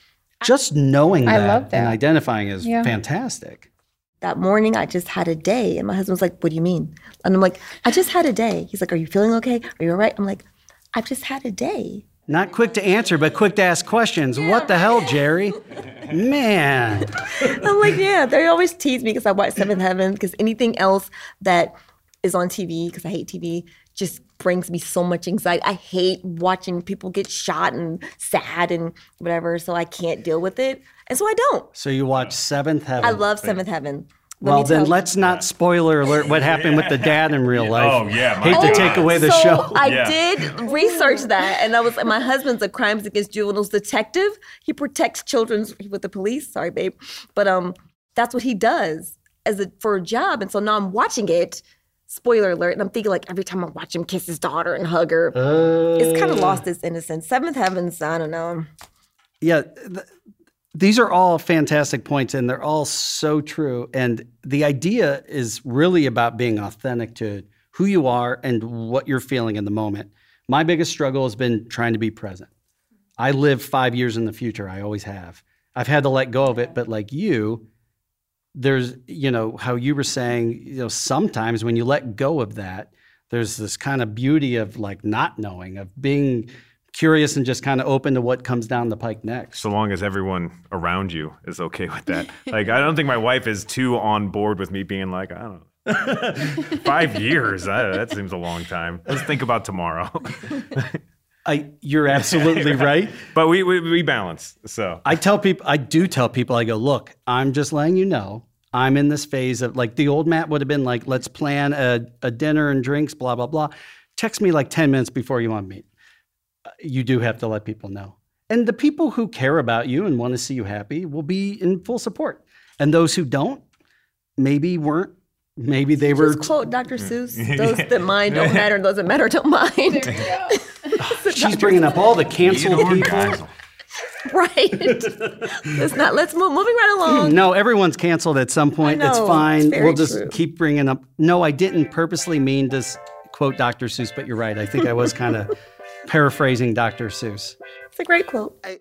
Just knowing that, I love that and identifying is yeah. fantastic. That morning, I just had a day. And my husband's like, what do you mean? And I'm like, I just had a day. He's like, are you feeling okay? Are you all right? I'm like, I've just had a day. Not quick to answer, but quick to ask questions. Yeah, what the hell, Jerry? Man. I'm like, yeah. They always tease me because I watch Seventh Heaven, because anything else that is on T V, because I hate T V, just brings me so much anxiety. I hate watching people get shot and sad and whatever, so I can't deal with it. And so I don't. So you watch Seventh Heaven. I love Seventh Heaven. Let well, then tell let's not spoiler alert what happened with the dad in real life. Oh, yeah. Hate to take away the so show. I Yeah. did research that, and I was my husband's a crimes against juveniles detective. He protects children with the police. Sorry, babe. But um, that's what he does as a for a job. And so now I'm watching it. Spoiler alert, and I'm thinking like every time I watch him kiss his daughter and hug her, uh, it's kind of lost its innocence. Seventh Heaven's, I don't know. Yeah, th- these are all fantastic points, and they're all so true. And the idea is really about being authentic to who you are and what you're feeling in the moment. My biggest struggle has been trying to be present. I live five years in the future. I always have. I've had to let go of it, but like you, there's, you know, how you were saying, you know, sometimes when you let go of that, there's this kind of beauty of like not knowing, of being curious and just kind of open to what comes down the pike next. So long as everyone around you is okay with that. Like, I don't think my wife is too on board with me being like, I don't know, five years, I, that seems a long time. Let's think about tomorrow. I, you're absolutely right. But we, we we balance. So I tell people, I do tell people, I go, look, I'm just letting you know, I'm in this phase of, like, the old Matt would have been like, let's plan a, a dinner and drinks, blah, blah, blah. Text me like ten minutes before you want to meet. You do have to let people know. And the people who care about you and want to see you happy will be in full support. And those who don't, maybe weren't. Maybe they were. Just quote Doctor Seuss. Those that mind don't matter. Those that matter don't mind. She's bringing up all the canceled people. Right. Let's not. Let's move. Moving right along. No, everyone's canceled at some point. I know, it's fine. it's We'll just true. keep bringing up. No, I didn't purposely mean to s- quote Doctor Seuss, but you're right. I think I was kind of paraphrasing Doctor Seuss. It's a great quote. Funny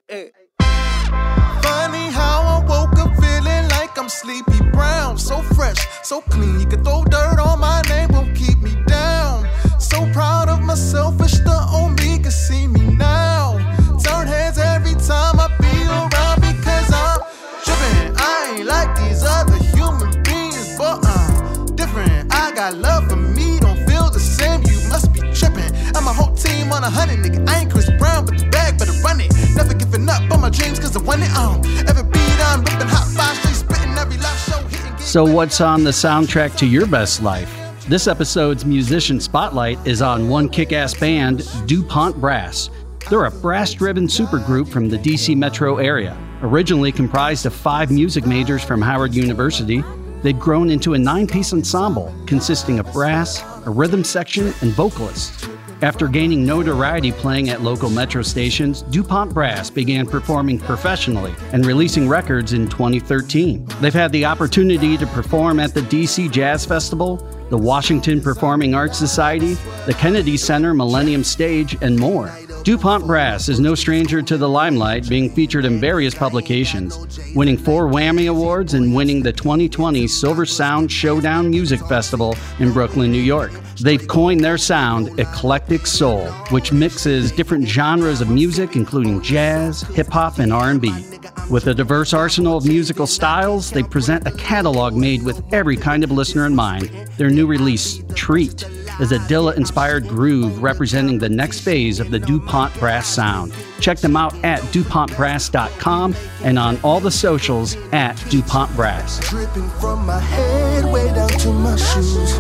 how I woke up feeling like I'm Sleepy Brown. So fresh, so clean. You can throw dirt on my name, won't keep me down. So proud of myself, wish the old me could see me now. Turn heads every time I be around because I'm tripping. I ain't like these other human beings, but I'm different. I got love for me, don't feel the same. You must be tripping. I'm a whole team on a hundred, nigga. I ain't Chris Brown, but the bag better run it. Never giving up on my dreams cause I want it on. Every beat I'm ripping hot five straight, spitting every live show, hitting. So what's on the soundtrack to your best life? This episode's musician spotlight is on one kick-ass band, DuPont Brass. They're a brass-driven supergroup from the D C metro area. Originally comprised of five music majors from Howard University, they'd grown into a nine-piece ensemble consisting of brass, a rhythm section, and vocalists. After gaining notoriety playing at local metro stations, DuPont Brass began performing professionally and releasing records in twenty thirteen. They've had the opportunity to perform at the D C Jazz Festival, the Washington Performing Arts Society, the Kennedy Center Millennium Stage, and more. DuPont Brass is no stranger to the limelight, being featured in various publications, winning four Whammy Awards and winning the twenty twenty Silver Sound Showdown Music Festival in Brooklyn, New York. They've coined their sound Eclectic Soul, which mixes different genres of music, including jazz, hip-hop, and R and B. With a diverse arsenal of musical styles, they present a catalog made with every kind of listener in mind. Their new release, Treat, is a Dilla-inspired groove representing the next phase of the DuPont Brass sound. Check them out at DuPont Brass dot com and on all the socials at DuPont Brass. Dripping from my head way down to my shoes.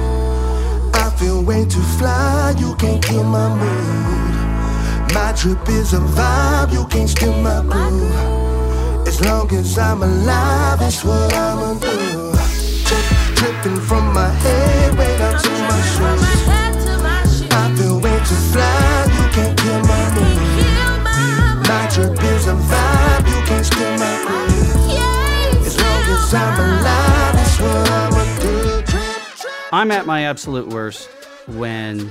I feel way too fly, you can't kill my mood. My trip is a vibe, you can't steal my groove. As long as I'm alive, that's what I'ma do. Drip, dripping from my head way down to my shoes. I feel way too fly, you can't kill my mood. My trip is a vibe, you can't steal my groove. As long as I'm alive, that's what I'ma do. I'm at my absolute worst when,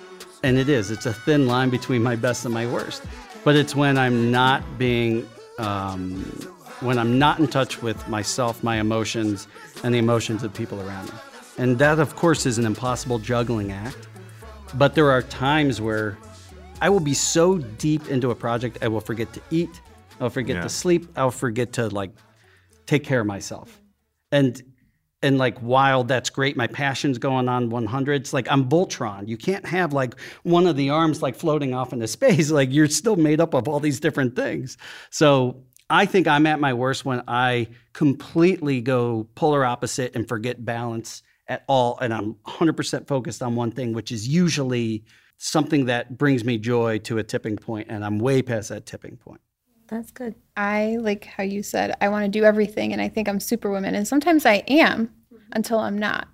and it is, it's a thin line between my best and my worst, but it's when I'm not being, um, when I'm not in touch with myself, my emotions, and the emotions of people around me. And that, of course, is an impossible juggling act. But there are times where I will be so deep into a project, I will forget to eat, I'll forget Yeah. to sleep, I'll forget to, like, take care of myself. And And like, while that's great, my passion's going on one hundred. It's like I'm Voltron. You can't have like one of the arms like floating off into space. Like you're still made up of all these different things. So I think I'm at my worst when I completely go polar opposite and forget balance at all. And I'm one hundred percent focused on one thing, which is usually something that brings me joy to a tipping point, and I'm way past that tipping point. That's good. I like how you said, I want to do everything, and I think I'm superwoman. And sometimes I am until I'm not.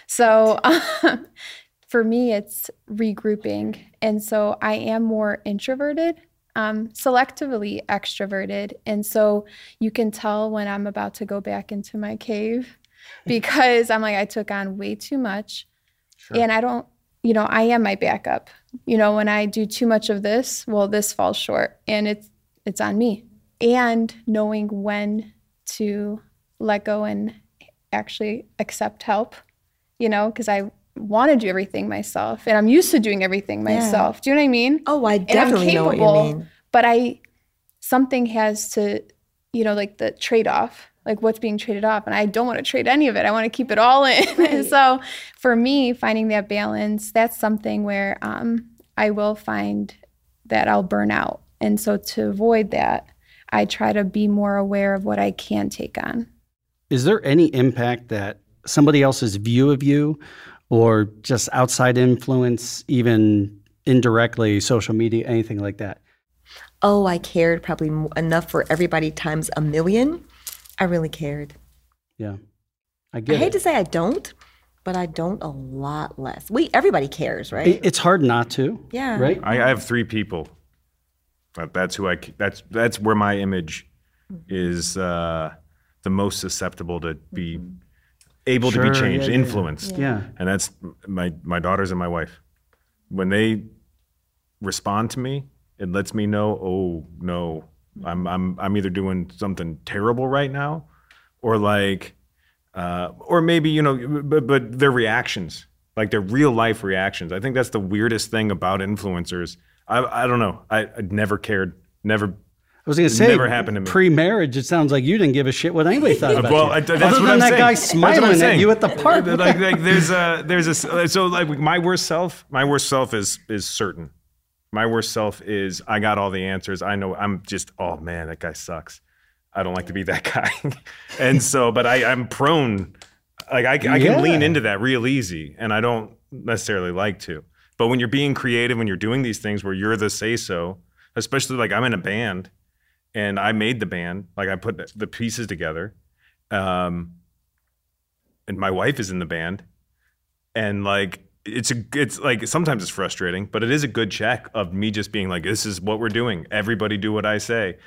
So uh, for me, it's regrouping. And so I am more introverted, um, selectively extroverted. And so you can tell when I'm about to go back into my cave because I'm like, I took on way too much. Sure. And I don't, you know, I am my backup. You know, when I do too much of this, well, this falls short, and it's, it's on me. And knowing when to let go and actually accept help, you know, because I want to do everything myself, and I'm used to doing everything myself. Yeah. Do you know what I mean? Oh, I definitely know what you mean. But I, something has to, you know, like the trade-off, like what's being traded off, and I don't want to trade any of it. I want to keep it all in. Right. And so for me, finding that balance, that's something where um, I will find that I'll burn out. And so to avoid that, I try to be more aware of what I can take on. is there any impact that somebody else's view of you or just outside influence, even indirectly, social media, anything like that? Oh, I cared probably enough for everybody times a million. I really cared. Yeah, I get I hate it. to say I don't, but I don't a lot less. We everybody cares, right? It- It's hard not to. Yeah. Right? I, I have three people. That- That's who I. That's that's where my image is uh, the most susceptible to be able Sure, to be changed, yeah, yeah, yeah. influenced. Yeah. And that's my my daughters and my wife. When they respond to me, it lets me know, oh no, I'm I'm I'm either doing something terrible right now, or like, uh, or maybe you know, but but their reactions, like their real life reactions. I think that's the weirdest thing about influencers. I I don't know. I, I never cared. Never. I was going to say, never happened to me. Pre-marriage, it sounds like you didn't give a shit what anybody thought about Well, you. I, that's Other what than I'm that saying. guy That's what I'm smiling at saying. you at the park. like, like there's a there's a so like my worst self. My worst self is is certain. My worst self is I got all the answers. I know I'm just oh man that guy sucks. I don't like to be that guy. And so, but I I'm prone. Like I, I can Yeah. lean into that real easy, and I don't necessarily like to. But when you're being creative, when you're doing these things where you're the say so, especially like I'm in a band. And I made the band, like I put the pieces together. Um, and my wife is in the band. And like, it's a, it's like, sometimes it's frustrating, but it is a good check of me just being like, this is what we're doing. Everybody do what I say.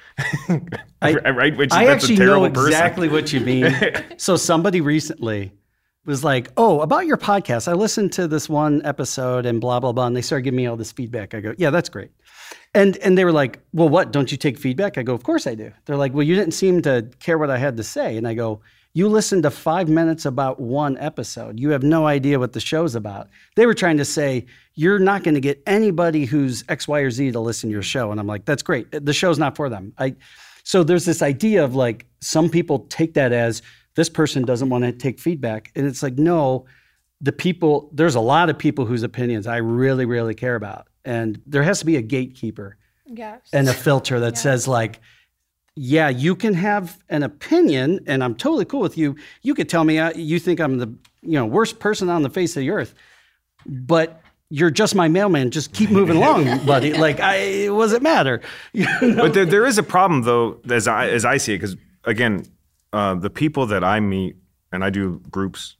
I, right? Which I that's actually a terrible know exactly person. what you mean. So somebody recently was like, oh, about your podcast, I listened to this one episode and blah, blah, blah. And they started giving me all this feedback. I go, yeah, that's great. And and they were like, well, what, don't you take feedback? I go, of course I do. They're like, well, you didn't seem to care what I had to say. And I go, you listened to five minutes about one episode. You have no idea what the show's about. They were trying to say, you're not going to get anybody who's X, Y, or Z to listen to your show. And I'm like, that's great. The show's not for them. I So there's this idea of like, some people take that as this person doesn't want to take feedback. And it's like, no, the people, there's a lot of people whose opinions I really, really care about. And there has to be a gatekeeper Yes. and a filter that Yeah. says like, yeah, you can have an opinion and I'm totally cool with you. You could tell me uh, you think I'm the you know worst person on the face of the earth, but you're just my mailman. Just keep moving along, buddy. Like, I, what does it matter? You know? But there, there is a problem though, as I, as I see it, because again, uh, the people that I meet, and I do groups,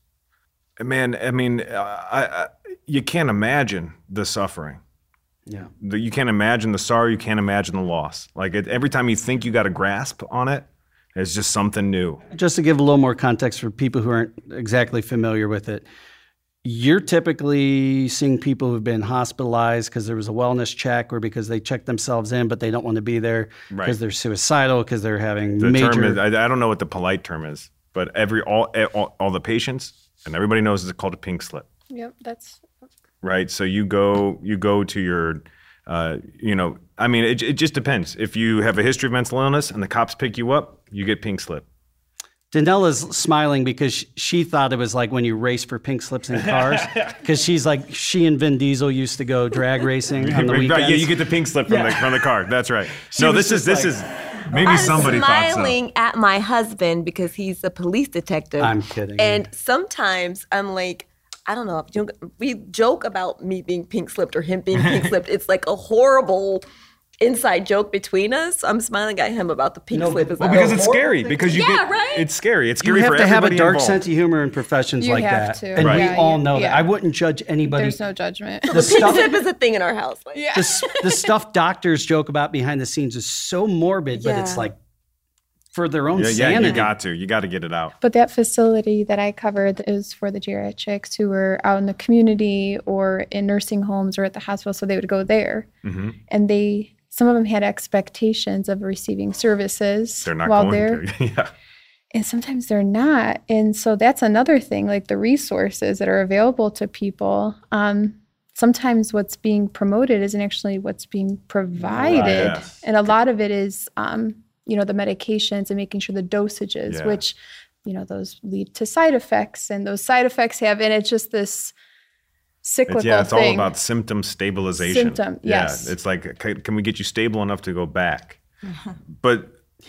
man, I mean, uh, I, I, you can't imagine the suffering. Yeah. The, you can't imagine the sorrow. You can't imagine the loss. Like it, every time you think you got a grasp on it, it's just something new. Just to give a little more context for people who aren't exactly familiar with it, you're typically seeing people who've been hospitalized because there was a wellness check or because they checked themselves in, but they don't want to be there because Right. they're suicidal, because they're having The major... term is, I, I don't know what the polite term is, but every all, all all the patients and everybody knows it's called a pink slip. Yep, that's Right. So you go, you go to your, uh, you know, I mean, it, it just depends. If you have a history of mental illness and the cops pick you up, you get pink slip. Danella's smiling because sh- she thought it was like when you race for pink slips in cars, because she's like, she and Vin Diesel used to go drag racing on the Right, weekends. yeah, you get the pink slip from Yeah. the from the car. That's right. no, was this is just this like- is maybe I'm somebody thought so. smiling at my husband because he's a police detective. I'm kidding. And sometimes I'm like, I don't know. you know, We joke about me being pink slipped or him being pink slipped. It's like a horrible inside joke between us. I'm smiling at him about the pink No, slip. but- It's Well, like, because oh, it's scary. Because you Yeah, get, right? it's scary. It's You scary have for to have a everybody dark involved. sense of humor in professions You like have that. to. And we Yeah, all you- know that. yeah. I wouldn't judge anybody. there's no judgment. The pink stuff, slip is a thing in our house. Like, yeah. the, s- the stuff doctors joke about behind the scenes is so morbid, but it's Yeah. like for their own Yeah, yeah, sanity. you got to. You got to get it out. But that facility that I covered is for the geriatrics who were out in the community or in nursing homes or at the hospital, so they would go there. Mm-hmm. And they, some of them had expectations of receiving services They're not while going they're, to. yeah. and sometimes they're not. And so that's another thing, like the resources that are available to people. Um, sometimes what's being promoted isn't actually what's being provided. yes. And a lot of it is, um, you know, the medications and making sure the dosages, Yeah. which, you know, those lead to side effects, and those side effects have, and it's just this cyclical It's, yeah, it's thing. all about symptom stabilization. Symptom, yes. Yeah, it's like, can, can we get you stable enough to go back? But Yeah.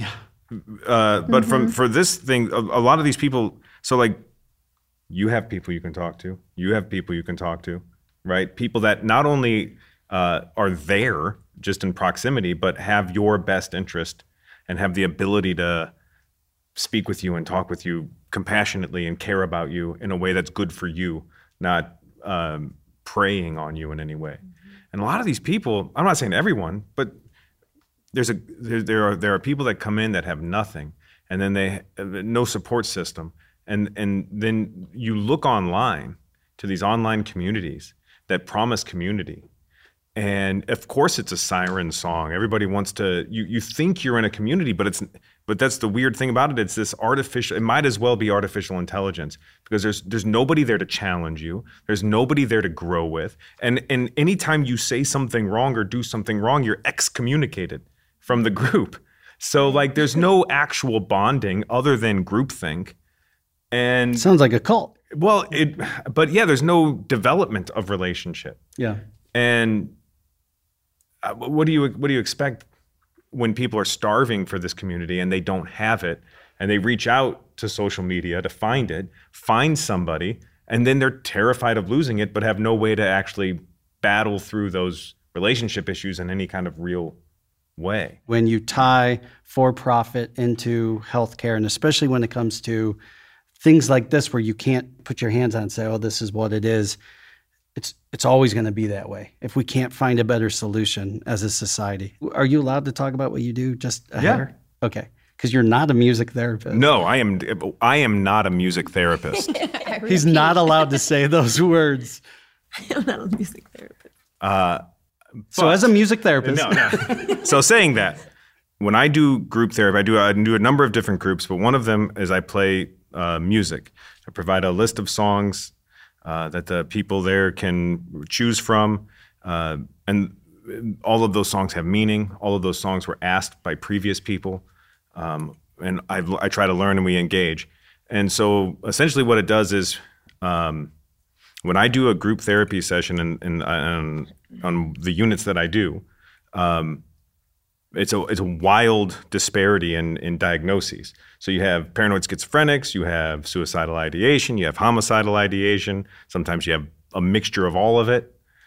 Uh, but Mhm. from for this thing, a, a lot of these people. So like, you have people you can talk to. You have people you can talk to, right? People that not only uh, are there just in proximity, but have your best interest and have the ability to speak with you and talk with you compassionately and care about you in a way that's good for you, not um, preying on you in any way. Mm-hmm. And a lot of these people, I'm not saying everyone, but there's a there, there are there are people that come in that have nothing, and then they no support system, and and then you look online to these online communities that promise community. And of course, it's a siren song. Everybody wants to. You you think you're in a community, but it's but that's the weird thing about it. It's this artificial. It might as well be artificial intelligence because there's there's nobody there to challenge you. There's nobody there to grow with. And and anytime you say something wrong or do something wrong, you're excommunicated from the group. So like, there's no actual bonding other than groupthink. And sounds like a cult. Well, it. But yeah, there's no development of relationship. Yeah. And Uh, what do you what do you expect when people are starving for this community and they don't have it, and they reach out to social media to find it, find somebody, and then they're terrified of losing it, but have no way to actually battle through those relationship issues in any kind of real way. When you tie for-profit into healthcare, and especially when it comes to things like this where you can't put your hands on and say, oh, this is what it is, It's it's always going to be that way if we can't find a better solution as a society. Are you allowed to talk about what you do just a Yeah. hair? Okay. Because you're not a music therapist. No, I am I am not a music therapist. He's not allowed to say those words. I'm not a music therapist. Uh, So as a music therapist. No, no. So saying that, when I do group therapy, I do I do a number of different groups, but one of them is I play uh, music. I provide a list of songs Uh, that the people there can choose from. Uh, and all of those songs have meaning. All of those songs were asked by previous people. Um, and I, I try to learn and we engage. And so essentially what it does is um, when I do a group therapy session and, and, and on the units that I do, um, it's a it's a wild disparity in, in diagnoses. So you have paranoid schizophrenics, you have suicidal ideation, you have homicidal ideation. Sometimes you have a mixture of all of it,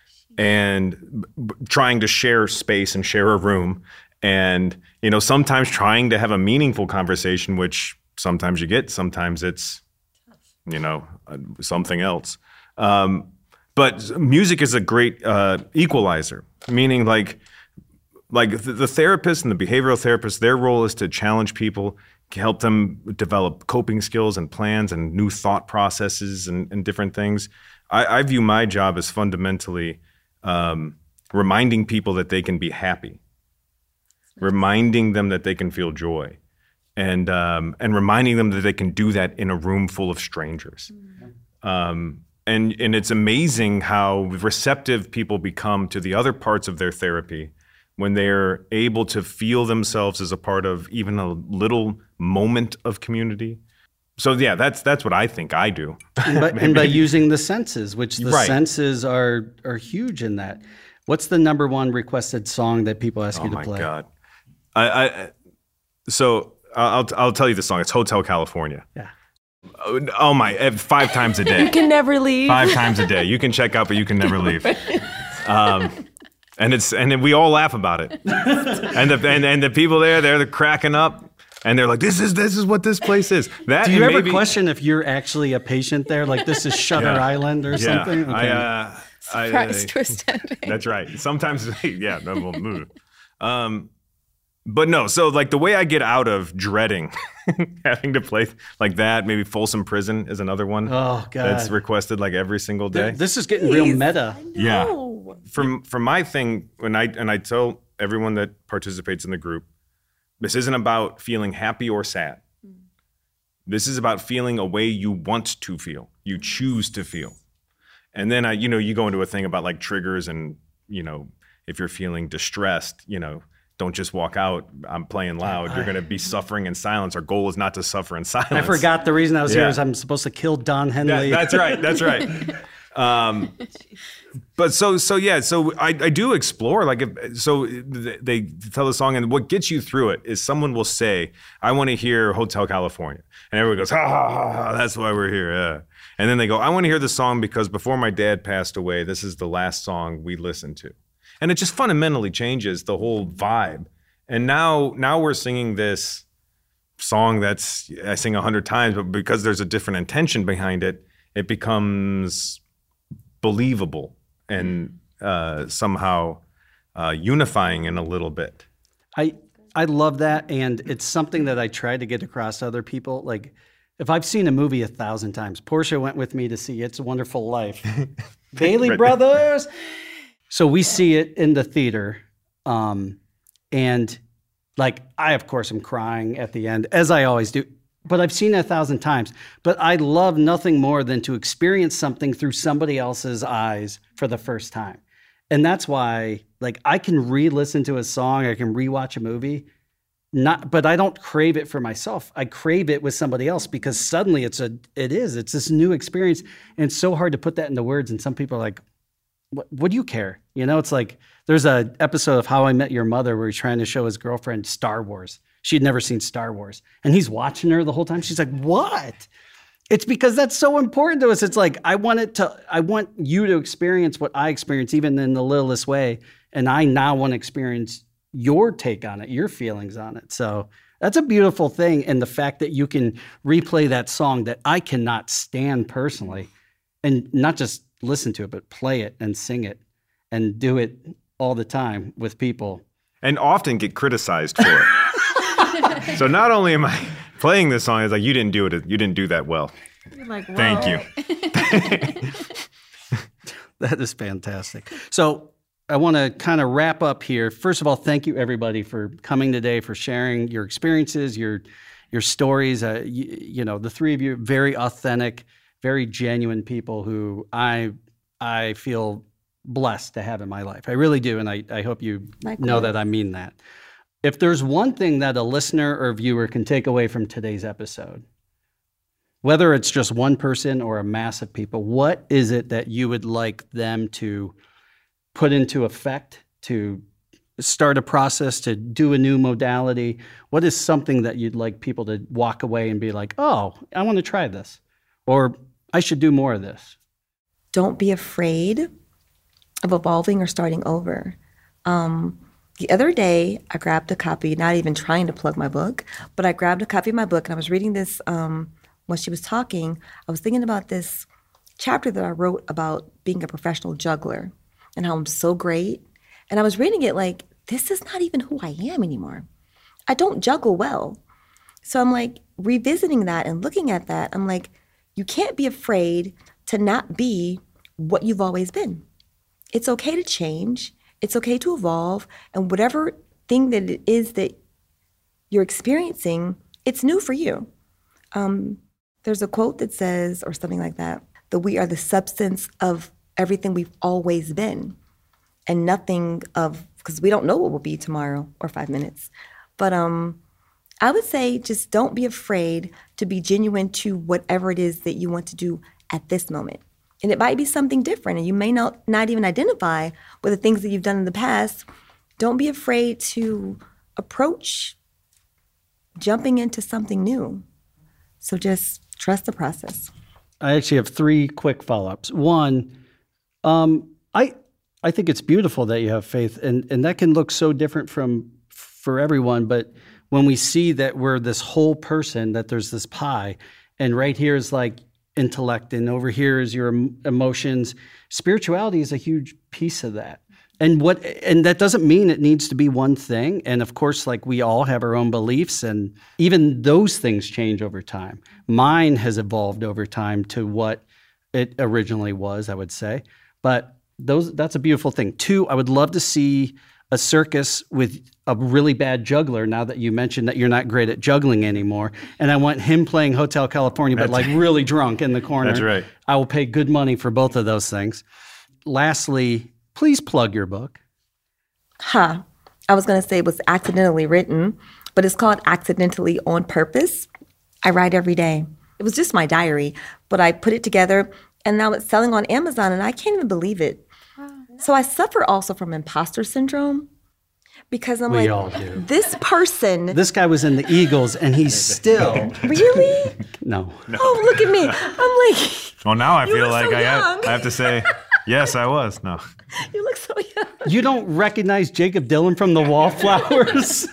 and b- trying to share space and share a room, and you know sometimes trying to have a meaningful conversation, which sometimes you get, sometimes it's you know uh, something else. Um, but music is a great uh, equalizer, meaning like. Like the, the therapist and the behavioral therapist, their role is to challenge people, help them develop coping skills and plans and new thought processes and, and different things. I, I view my job as fundamentally um, reminding people that they can be happy, reminding them that they can feel joy, and um, and reminding them that they can do that in a room full of strangers. Mm-hmm. Um, and and it's amazing how receptive people become to the other parts of their therapy when they're able to feel themselves as a part of even a little moment of community. So yeah, that's that's what I think I do. And by, and by using the senses, which the Right. senses are are huge in that. What's the number one requested song that people ask Oh you to my play? God. I, I so I'll I'll tell you the song. It's Hotel California. Yeah. Oh, oh my, eh, five times a day. You can never leave. Five times a day. You can check out, but you can never leave. Um, and it's and then we all laugh about it. And the and, and the people there, they're cracking up, and they're like, "This is this is what this place is." That Do you and ever maybe, question if you're actually a patient there? Like this is Shutter Yeah. Island or Yeah, something? I, uh, I, Surprise I- twist ending. That's right. Sometimes, yeah, no, we'll move. Um, but no, so like the way I get out of dreading having to play like that, maybe Folsom Prison is another one. Oh, God. That's requested like every single day. Th- This is getting real meta. Yeah. No. From from my thing, when I and I tell everyone that participates in the group, this isn't about feeling happy or sad. This is about feeling a way you want to feel, you choose to feel. And then I, you know, you go into a thing about like triggers and, you know, if you're feeling distressed, you know, don't just walk out. I'm playing loud. You're going to be suffering in silence. Our goal is not to suffer in silence. I forgot the reason I was Yeah. here is I'm supposed to kill Don That- Henley. that's right. That's right. Um, But so so yeah, so I, I do explore like if, so they tell the song and what gets you through it is someone will say, I want to hear Hotel California, and everyone goes ha ha ha, ha that's why we're here. Yeah. And then they go, I want to hear the song because before my dad passed away, this is the last song we listened to, and it just fundamentally changes the whole vibe. And now now we're singing this song that's I sing a hundred times, but because there's a different intention behind it, it becomes believable. And uh, somehow uh, unifying in a little bit. I I love that, and it's something that I try to get across to other people. Like, if I've seen a movie a thousand times, Portia went with me to see It's a Wonderful Life. Bailey right. Brothers! So we see it in the theater, um, and like, I, of course, am crying at the end, as I always do. But I've seen it a thousand times. But I love nothing more than to experience something through somebody else's eyes for the first time. And that's why, like, I can re-listen to a song, I can rewatch a movie, not, but I don't crave it for myself. I crave it with somebody else because suddenly it's a, it is, it's this new experience. And it's so hard to put that into words. And some people are like, what, what do you care? You know, it's like, there's an episode of How I Met Your Mother where he's trying to show his girlfriend Star Wars. She'd never seen Star Wars. And he's watching her the whole time. She's like, what? It's because that's so important to us. It's like, I want it to, I want you to experience what I experience, even in the littlest way. And I now want to experience your take on it, your feelings on it. So that's a beautiful thing. And the fact that you can replay that song that I cannot stand personally, and not just listen to it, but play it and sing it and do it all the time with people. And often get criticized for it. So not only am I playing this song, it's like, you didn't do it. You didn't do that well. You're like, whoa. Thank you. That is fantastic. So I want to kind of wrap up here. First of all, thank you everybody for coming today, for sharing your experiences, your your stories. Uh, you, you know, the three of you, very authentic, very genuine people who I I feel blessed to have in my life. I really do, and I, I hope you Likewise. Know that I mean that. If there's one thing that a listener or viewer can take away from today's episode, whether it's just one person or a mass of people, what is it that you would like them to put into effect, to start a process, to do a new modality? What is something that you'd like people to walk away and be like, oh, I want to try this, or I should do more of this? Don't be afraid of evolving or starting over. Um, The other day, I grabbed a copy, not even trying to plug my book, but I grabbed a copy of my book, and I was reading this um, when she was talking. I was thinking about this chapter that I wrote about being a professional juggler and how I'm so great. And I was reading it like, this is not even who I am anymore. I don't juggle well. So I'm like, revisiting that and looking at that, I'm like, you can't be afraid to not be what you've always been. It's okay to change. It's okay to evolve, and whatever thing that it is that you're experiencing, it's new for you. Um, there's a quote that says, or something like that, that we are the substance of everything we've always been, and nothing of, because we don't know what will be tomorrow or five minutes. But um, I would say just don't be afraid to be genuine to whatever it is that you want to do at this moment. And it might be something different, and you may not, not even identify with the things that you've done in the past. Don't be afraid to approach jumping into something new. So just trust the process. I actually have three quick follow-ups. One, um, I I think it's beautiful that you have faith, and, and that can look so different from for everyone. But when we see that we're this whole person, that there's this pie, and right here is like intellect, and over here is your emotions. Spirituality is a huge piece of that. And what and that doesn't mean it needs to be one thing. And of course, like, we all have our own beliefs, and even those things change over time. Mine has evolved over time to what it originally was, I would say. But those that's a beautiful thing. Two, I would love to see a circus with a really bad juggler, now that you mentioned that you're not great at juggling anymore. And I want him playing Hotel California, but like really drunk in the corner. That's right. I will pay good money for both of those things. Lastly, please plug your book. Huh. I was going to say it was accidentally written, but it's called Accidentally on Purpose. I write every day. It was just my diary, but I put it together, and now it's selling on Amazon, and I can't even believe it. Wow. So I suffer also from imposter syndrome because I'm We like, all do. this person. This guy was in the Eagles, and he's still. Really? No. Oh, look at me. I'm like, Well, now I You feel look like so I have, young. I have to say, yes, I was. No. you look so young. You don't recognize Jacob Dylan from the Wallflowers?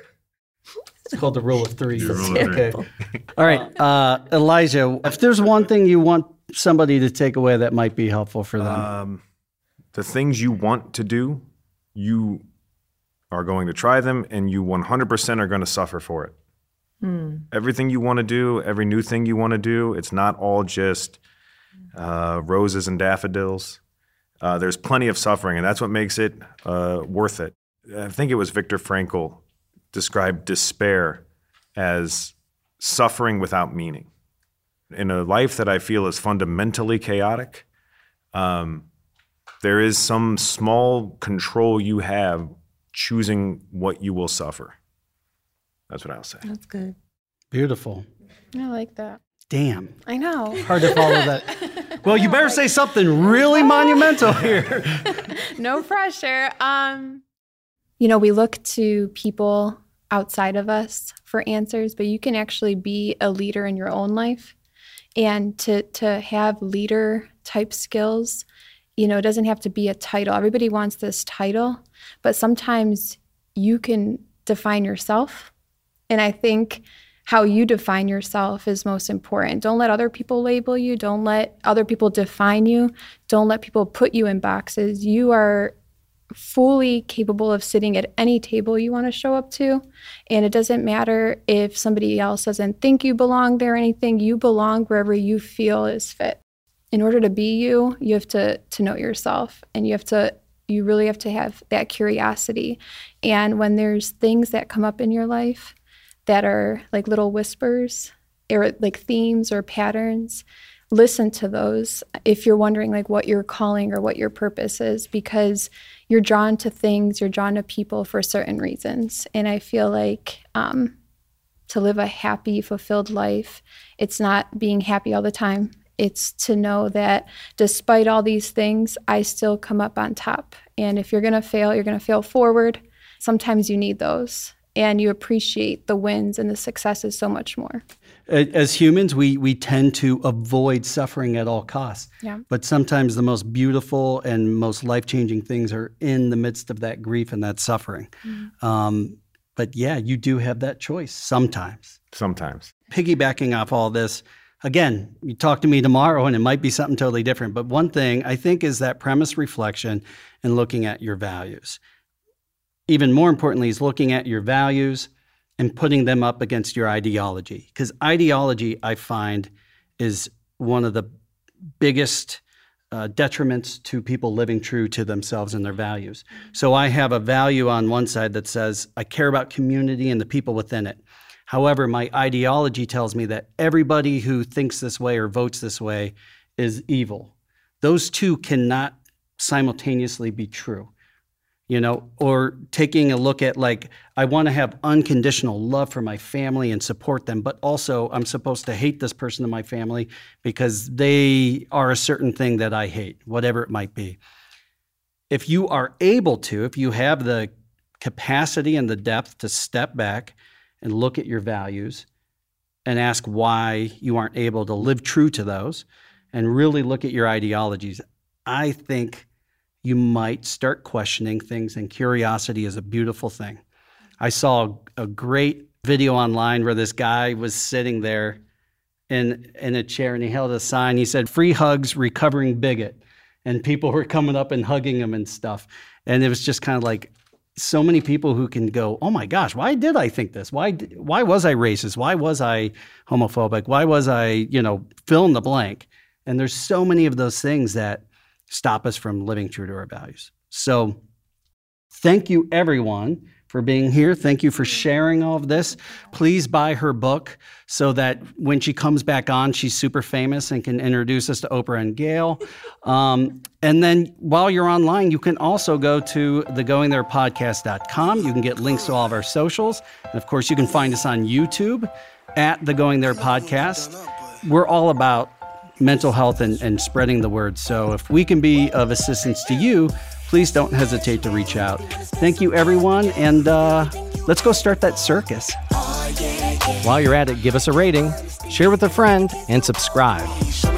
It's called the rule of threes. The rule of three. Okay. All right, uh, Elijah, if there's one thing you want somebody to take away that might be helpful for them. Um, the things you want to do, you are going to try them, and you one hundred percent are going to suffer for it. Hmm. Everything you want to do, every new thing you want to do, it's not all just uh, roses and daffodils. Uh, there's plenty of suffering, and that's what makes it uh, worth it. I think it was Viktor Frankl described despair as suffering without meaning. In a life that I feel is fundamentally chaotic, um, there is some small control you have choosing what you will suffer. That's what I'll say. That's good. Beautiful. I like that. Damn. I know. Hard to follow that. Well, you better say something really monumental here. No pressure. Um, you know, we look to people outside of us for answers, but you can actually be a leader in your own life. And to to have leader type skills, you know, it doesn't have to be a title. Everybody wants this title, but sometimes you can define yourself. And I think how you define yourself is most important. Don't let other people label you. Don't let other people define you. Don't let people put you in boxes. You are fully capable of sitting at any table you want to show up to. And it doesn't matter if somebody else doesn't think you belong there or anything. You belong wherever you feel is fit. In order to be you, you have to to know yourself, and you have to you really have to have that curiosity. And when there's things that come up in your life that are like little whispers or like themes or patterns, listen to those if you're wondering like what your calling or what your purpose is, because you're drawn to things, you're drawn to people for certain reasons. And I feel like um, to live a happy, fulfilled life, it's not being happy all the time. It's to know that despite all these things, I still come up on top. And if you're going to fail, you're going to fail forward. Sometimes you need those, and you appreciate the wins and the successes so much more. As humans, we we tend to avoid suffering at all costs. Yeah. But sometimes the most beautiful and most life-changing things are in the midst of that grief and that suffering. Mm. Um, but yeah, you do have that choice sometimes. Sometimes. Piggybacking off all this, again, you talk to me tomorrow and it might be something totally different. But one thing I think is that premise reflection and looking at your values. Even more importantly is looking at your values and putting them up against your ideology. Because ideology, I find, is one of the biggest uh, detriments to people living true to themselves and their values. So I have a value on one side that says I care about community and the people within it. However, my ideology tells me that everybody who thinks this way or votes this way is evil. Those two cannot simultaneously be true. You know, or taking a look at like, I want to have unconditional love for my family and support them, but also I'm supposed to hate this person in my family because they are a certain thing that I hate, whatever it might be. If you are able to, if you have the capacity and the depth to step back and look at your values and ask why you aren't able to live true to those and really look at your ideologies, I think you might start questioning things, and curiosity is a beautiful thing. I saw a great video online where this guy was sitting there in, in a chair and he held a sign. He said, "Free hugs, recovering bigot." And people were coming up and hugging him and stuff. And it was just kind of like so many people who can go, oh my gosh, why did I think this? Why, why was I racist? Why was I homophobic? Why was I, you know, fill in the blank? And there's so many of those things that stop us from living true to our values. So thank you, everyone, for being here. Thank you for sharing all of this. Please buy her book so that when she comes back on, she's super famous and can introduce us to Oprah and Gail. Um, and then while you're online, you can also go to the going there podcast dot com. You can get links to all of our socials. And of course, you can find us on YouTube at the Going There Podcast. We're all about mental health and, and spreading the word. So if we can be of assistance to you, please don't hesitate to reach out. Thank you, everyone, and uh, let's go start that circus. While you're at it, give us a rating, share with a friend, and subscribe.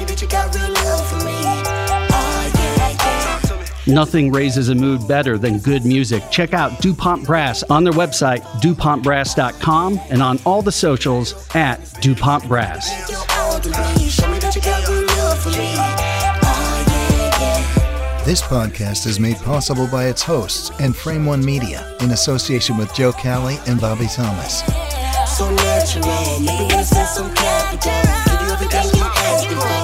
Nothing raises a mood better than good music. Check out DuPont Brass on their website, DuPont Brass dot com, and on all the socials at DuPont Brass. This podcast is made possible by its hosts and Frame One Media in association with Joe Cali and Bobby Thomas. So natural, maybe I said some capital. Give you everything you asked before.